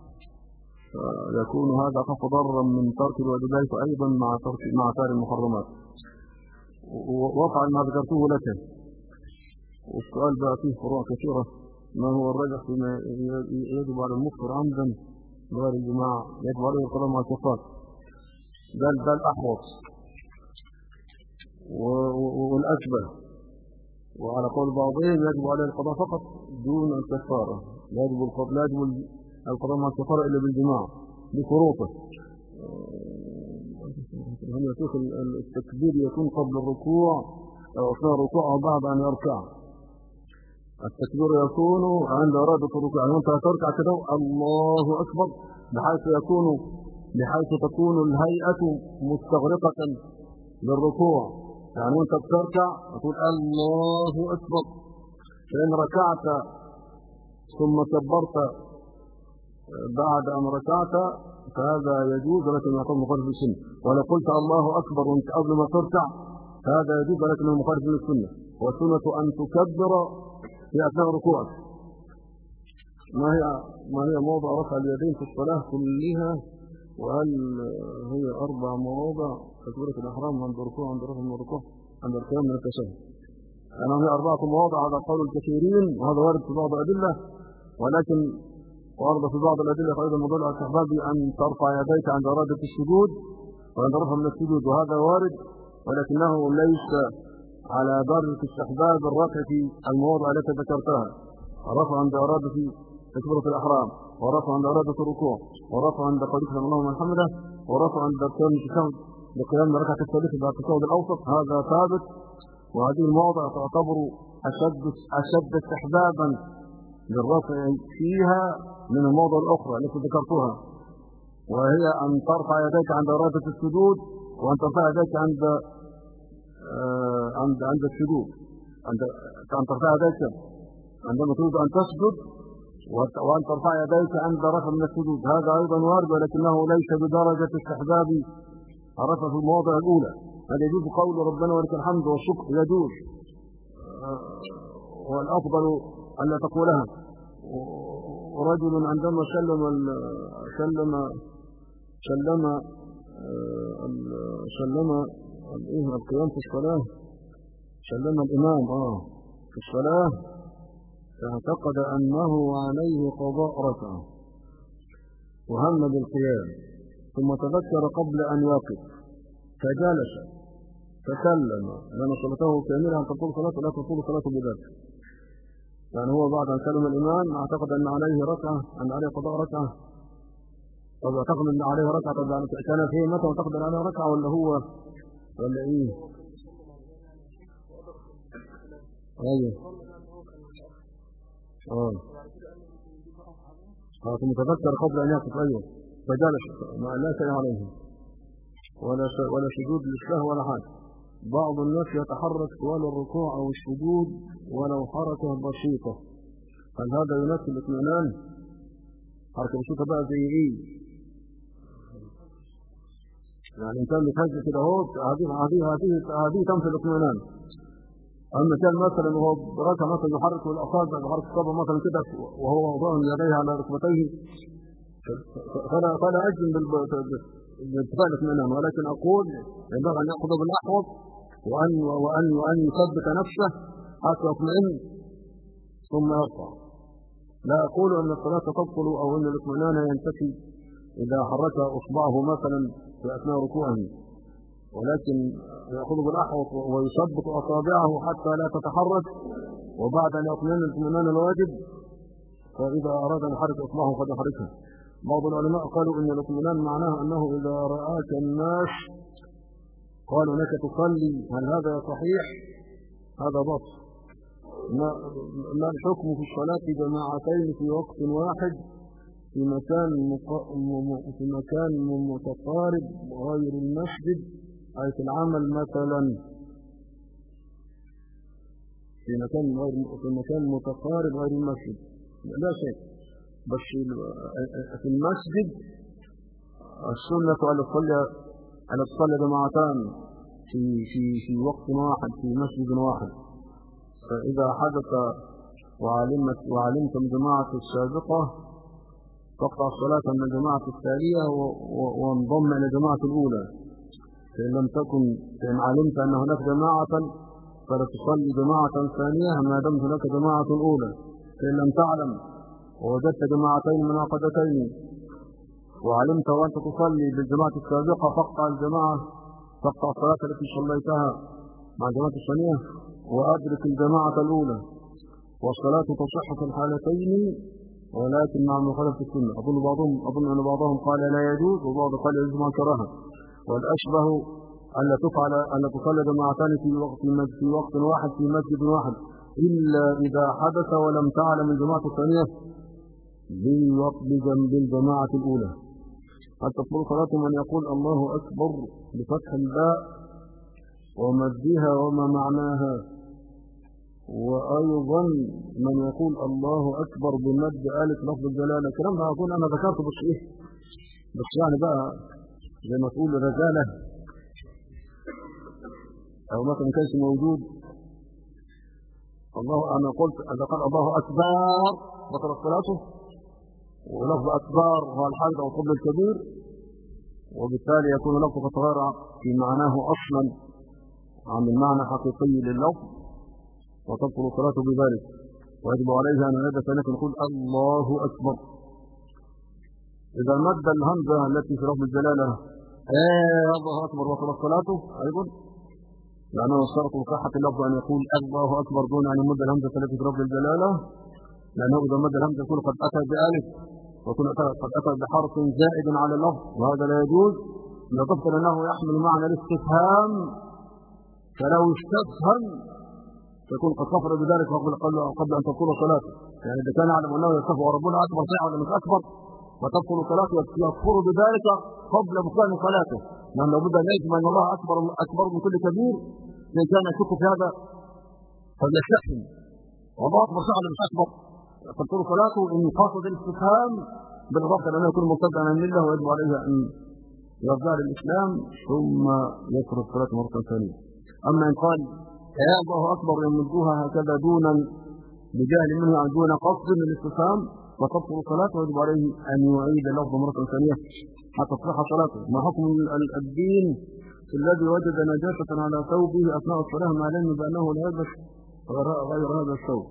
A: يكون هذا أخف ضررا من ترك الواجبات أيضا مع فعل المحرمات. وافعل ما ذكرته لك. والسؤال بقى فيه فروع كثيرة: ما هو الرجح فيما يجب على المفطر عمدا غير الجماعة؟ يجب عليه القضاء مع الكفار، ده الأحوط والأشبه. وعلى قول بعضهم يجب عليه القضاء فقط دون الكفارة، لا يجب القضاء مع الكفارة إلا بالجماعة بشروطه. هل يا شيخ التكبير يكون قبل الركوع أو أثناء الركوع أو بعد أن يركع؟ التكبير يكون عند إرادة الركوع، يعني أنت تركع كده الله أكبر بحيث تكون الهيئة مستغرقة للركوع، يعني أنت بتركع تقول الله أكبر. فإن ركعت ثم كبرت بعد أن ركعت فهذا يجوز، ولكن يكون مخالف للسنة. ولو قلت الله أكبر وأنت قبل ما تركع فهذا يجوز، ولكنه مخالف للسنة. والسنة أن تكبر في أثناء ركوعك. ما هي موضع رفع اليدين في الصلاة كلها؟ وهل هي 4 مواضع: تكبيرة الإحرام، عند الركوع، عند رفع من الركوع، عند القيام من التشهد؟ أنا هي 4 مواضع، هذا قول الكثيرين وهذا وارد في بعض الأدلة، ولكن ورد في بعض الأدلة أيضا مدل على استحباب أن ترفع يديك عند إرادة السجود وعند رفع من السجود، وهذا وارد، ولكنه ليس على درجة استحباب الرفع في المواضع التي ذكرتها: رفع عند إرادة تكبيرة الإحرام، ورفع عند إرادة الركوع، ورفع عند قولك سبحان الله ومن حمده، ورفع عند القيام التشهد بقيام الركعة الثالثة بعد التشهد الأوسط. هذا ثابت، وهذه المواضع تعتبر أشد استحبابا للرفع فيها من المواضع الأخرى التي ذكرتها، وهي أن ترفع يديك عند إرادة السجود، وأن ترفع يديك عند السجود، أن ترفع يديك عندما تريد أن تسجد، وأن ترفع يديك عند رفع من السجود. هذا أيضا وارد، ولكنه ليس بدرجة استحباب الرفع في المواضع الأولى. هذا يجوز قول ربنا ولك الحمد والشكر، يجوز، والأفضل أن لا تقولها. ورجل عندما سلم القيام في الصلاة، سلم الإمام في الصلاة، فاعتقد أنه عليه قضاء ركعة وهم بالقيام، ثم تذكر قبل أن يقف فجلس فسلم، لأن صلاته كاملة أن تطول صلاته لا تطول صلاته بذلك. يعني هو بعد أن سلم الإمام اعتقد أن عليه ركعة، أن عليه قضاء ركعة. طب اعتقد أن عليه ركعة، طب كان فيه متى اعتقد أن عليه ركعة ولا إيه؟ أيوه ثم تذكر قبل أن يقف أيوه فجلس ما لا شيء عليه ولا سجود للسهو ولا حاجة. بعض الناس يتحرك طوال الركوع أو السجود ولو حركة بسيطة، هل هذا يناسب الاطمئنان؟ حركة بسيطة بقى زي إيه؟ يعني الإنسان بيتهز كده اهو، هذه تمثل الاطمئنان. أما كان مثلا وهو راكع مثلا يحرك الأصابع يحرك الصبع مثلا كده وهو ضامن يديه على ركبتيه فلا أجزم بارتفاع الاطمئنان، ولكن أقول ينبغي أن يأخذ بالأحوط وأن يثبت نفسه حتى يطمئن ثم يرفع. لا أقول أن الصلاة تبطل أو أن الاطمئنان ينتفي إذا حرك إصبعه مثلا في أثناء ركوعه، ولكن يأخذ بالأحوط ويثبت أصابعه حتى لا تتحرك، وبعد أن يطمئن الاطمئنان الواجب فإذا أراد أن يحرك إصبعه قد يحركها. بعض العلماء قالوا إن الاطمئنان معناه أنه إذا رآك الناس قالوا لك تصلي هل هذا صحيح؟ هذا بطل. ما الحكم في الصلاة جماعتين في وقت واحد في مكان متقارب غير المسجد، أي في العمل مثلا في مكان متقارب غير المسجد؟ لا شيء، بس في المسجد السنة أن تصلي جماعتان في وقت واحد في مسجد واحد. فإذا حدث وعلمتم جماعة السابقة تقطع الصلاة من الجماعة التالية وانضم إلى الجماعة الأولى. فإن علمت أن هناك جماعة فلا تصلي جماعة ثانية ما دمت هناك جماعة أولى. فإن لم تعلم ووجدت جماعتين منعقدتين وعلمت وأنت تصلي بالجماعة السابقة تقطع الصلاة التي صليتها مع الجماعة الثانية وأدرك الجماعة الأولى، والصلاة تصح في الحالتين ولكن مع مخالفة السنة. أظن أن بعضهم قال لا يجوز وبعض قال يجوز مع كراهة، والأشبه أن تصلي جماعتان في وقت واحد في مسجد واحد إلا إذا حدث ولم تعلم الجماعة الثانية بالجماعة الأولى. حتى تقول صلاة من يقول الله أكبر بفتح الباء ومدها وما معناها، وأيضا من يقول الله أكبر بمد ألف لفظ الجلالة. الكلام ده أقول أنا ذكرته بس يعني بقى زي ما تقول رجالة أو مثلا كانش موجود أنا قلت إذا قال الله أكبر ذكر صلاته، ولفظ أكبر هو الحاجة أو القبل الكبير، وبالتالي يكون لفظ تغير في معناه أصلا عن المعنى الحقيقي لللفظ وتبطل صلاته بذلك، ويجب عليها أن ينادى ثانية نقول الله أكبر. إذا مد الهمزة التي في لفظ الجلالة الله أكبر وصلت صلاته أيضا، لأنه اشترط صحة اللفظ أن يقول الله أكبر دون أن يمد الهمزة التي في لفظ الجلالة، لأنه إذا مد الهمزة يكون قد أتى بألف ويكون قد أتى بحرف زائد على اللفظ، وهذا لا يجوز. لطفل أنه يحمل معنى الاستفهام، فلو استفهم يكون قد كفر بذلك قبل أن تبطل صلاته. يعني إذا كان يعلم أنه يستفهم وربنا أكبر صحيح ولا مش أكبر وتبطل صلاته يكفر بذلك قبل بطلان صلاته، لأن لابد أن يجمع أن الله أكبر من كل كبير. إن كان يشك في هذا فليستحسن والله أكبر صحيح ولا مش أكبر تبطل صلاته إن قاصد الاستفهام بالضبط لأنه يكون مرتدا عن الملة ويجب عليه أن يرجع للإسلام ثم يترك الصلاة مرة ثانية. أما إن قال يا الله أكبر يمدوها هكذا دون بجهل منه أو دون قصد من الاستفهام وتبطل صلاته ويجب عليه أن يعيد اللفظ مرة ثانية حتى تصح صلاته. ما حكم الدين الذي وجد نجاسة على ثوبه أثناء الصلاة مع العلم بأنه لا يلبس غير هذا الثوب؟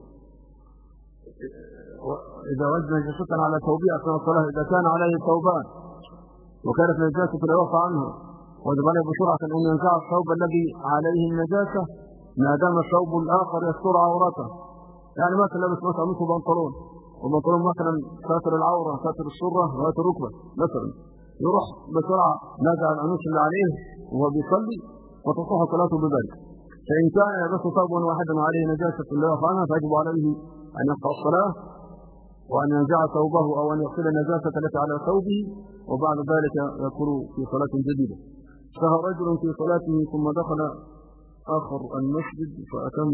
A: إذا وجد نجاسة على ثوبه أثناء الصلاة إذا كان عليه ثوبان وكانت نجاسة لا يعفى عنها ويجب عليه بسرعة أن ينزع الثوب الذي عليه النجاسة ما دام الثوب الآخر يستر عورته. يعني مثلا لابس مثلا نصف بنطلون وبنطلون مثلا ساتر العورة ساتر السرة وساتر الركبة مثلا، يروح بسرعة نزع الأنوش اللي عليه وهو بيصلي وتصح صلاته بذلك. فإن كان يلبس ثوبا واحدا وعليه نجاسة لا يعفى عنها فيجب عليه أن يقطع الصلاة وأن ينزع ثوبه أو أن يغسل النجاسة التي على ثوبه، وبعد ذلك يدخل في صلاة جديدة. سهى رجل في صلاته ثم دخل آخر المسجد وأتم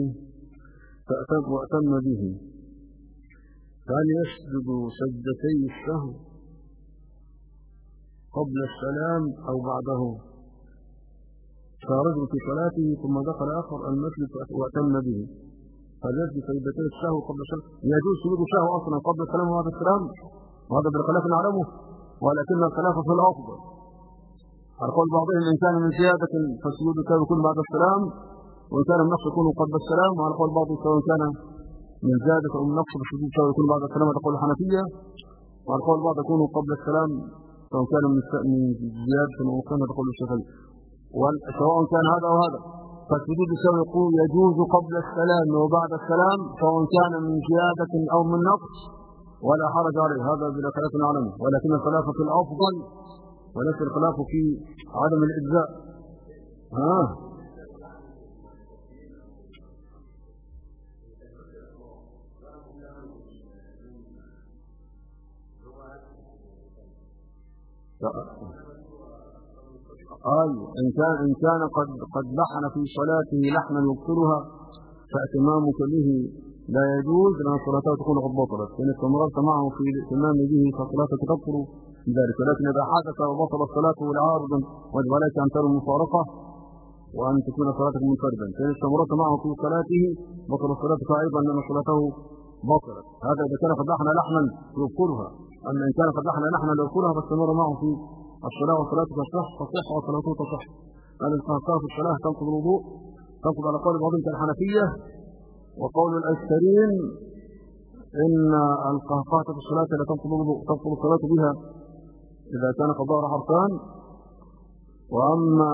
A: به، فهل يسجد سجدتي السهو قبل السلام أو بعده؟ سهى رجل في صلاته ثم دخل آخر المسجد وأتم به، هل يسجد سجدتي السهو قبل السلام؟ يجوز سجود السهو أصلا قبل السلام وبعد السلام، وهذا بالخلاف نعلمه، ولكن الخلاف في الأفضل. على قول بعضهم إن كان من زيادة فالسجود السهو يكون بعد السلام، وإن كان النقص يكون قبل السلام. وعلى قول بعضهم سواء كان من زيادة أو من نقص فالسجود السهو يكون بعد السلام، هذا قول الحنفية. وعلى قول بعض يكون قبل السلام سواء كان من زيادة أو نقص، هذا قول الشافعي. وسواء كان هذا أو هذا فالسجود السهو يقول يجوز قبل السلام وبعد السلام سواء كان من زيادة أو من نقص، ولا حرج عليه، هذا بلا خلاف نعلمه. ولكن الخلاف في الأفضل وليس الخلاف في عدم الإجزاء. إن كان قد لحن في صلاته لحنا يبطلها فاهتمامك به لا يجوز، لأن صلاته تكون قد بطلت. فإن استمررت معه في الاهتمام به فصلاتك تبطل بذلك. ولكن إذا حدث وبطل الصلاة والعارضا وجب عليك أن ترى المفارقة وأن تكون صلاتك منفردا. فإن استمررت معه في صلاته بطل صلاتك أيضا، لأن صلاته بطلت. هذا إذا كان قد لحن لحنا يبطلها. أما إن كان قد لحن لحنا يبطلها فاستمر معه في الصلاة وصلاتك تصح وصلاته تصح. قال القهقاه في الصلاة تنقض الوضوء، تنقض على قول بعضهم كالحنفية. وقول الأكثرين إن القهقاه في الصلاة لا تنقض الوضوء، تنقض الصلاة بها إذا كان قد ظهر حرفان. وأما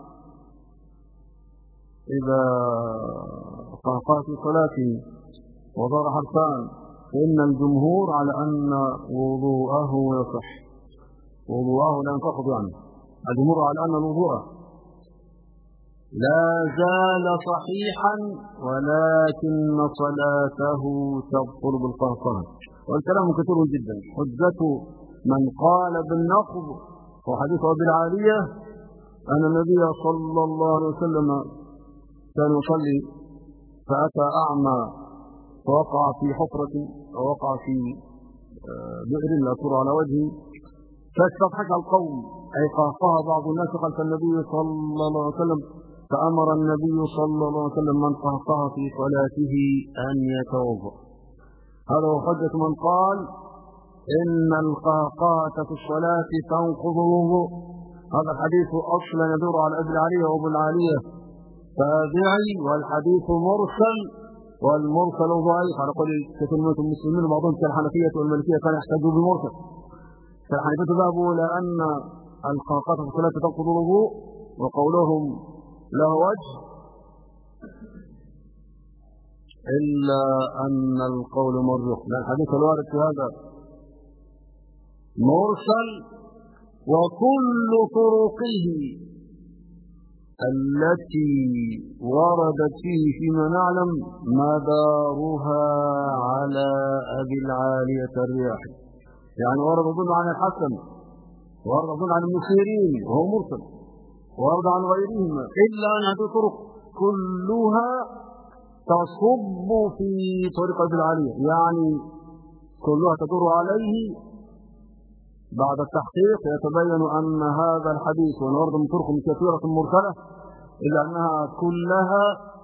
A: إذا قهقاه في صلاته وظهر حرفان فإن الجمهور على أن وضوءه يصح، وضوءه لا ينتقض. يعني الجمهور على أن الوضوء لا زال صحيحا ولكن صلاته تبطل بالقهقه. والكلام كثير جدا. حجة من قال بالنقض وحديث أبي العالية أن النبي صلى الله عليه وسلم كان يصلي فأتى أعمى فوقع في حفرة ووقع في بئر لا ترى على وجهه، فاستضحك القوم أي قهقه بعض الناس خلف النبي صلى الله عليه وسلم، فأمر النبي صلى الله عليه وسلم من قهقه في صلاته أن يتوضأ. هذا هو حجة من قال إن القهقهة في الصلاة تنقض الوضوء. هذا الحديث أصلا يدور على أبي العالية وأبو العالية تابعي، والحديث مرسل، والمرسل ضعيف على قول كثير من المسلمين، وبعضهم كالحنفية والمالكية كان يحتجوا بالمرسل. فالحنفية ذهبوا إلى أن القهقهة في الصلاة تنقض الوضوء، وقولهم له وجه، إلا أن القول مرجح، لأن الحديث الوارد في هذا مرسل، وكل طرقه التي وردت فيه فيما نعلم مدارها على أبي العالية الرياحي. يعني ورد أظن عن الحسن، ورد أظن عن المسيرين وهو مرسل، ورد عن غيرهم، إلا أن هذه الطرق كلها تصب في طريق أبي العالية، يعني كلها تدور عليه. بعد التحقيق يتبين أن هذا الحديث ورد من طرق كثيرة مرسلة، إلا أنها كلها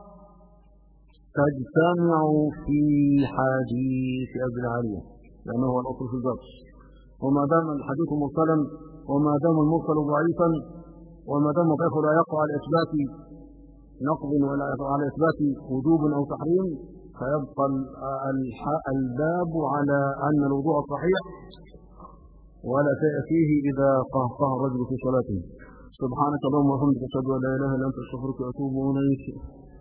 A: تجتمع في حديث أبي العالية، لأنه هو الأصل في الباب. وما دام الحديث مرسلا، وما دام المرسل ضعيفا، وما دام ضعيفه لا يقع على إثبات نقض ولا على إثبات وجوب أو تحريم، فيبقى الباب على أن الوضوء صحيح ولا شيء فيه إذا قهقه الرجل في صلاته. سبحانك اللهم وبحمدك أشهد أن لا إله إلا أنت أستغفرك وأتوب إليك.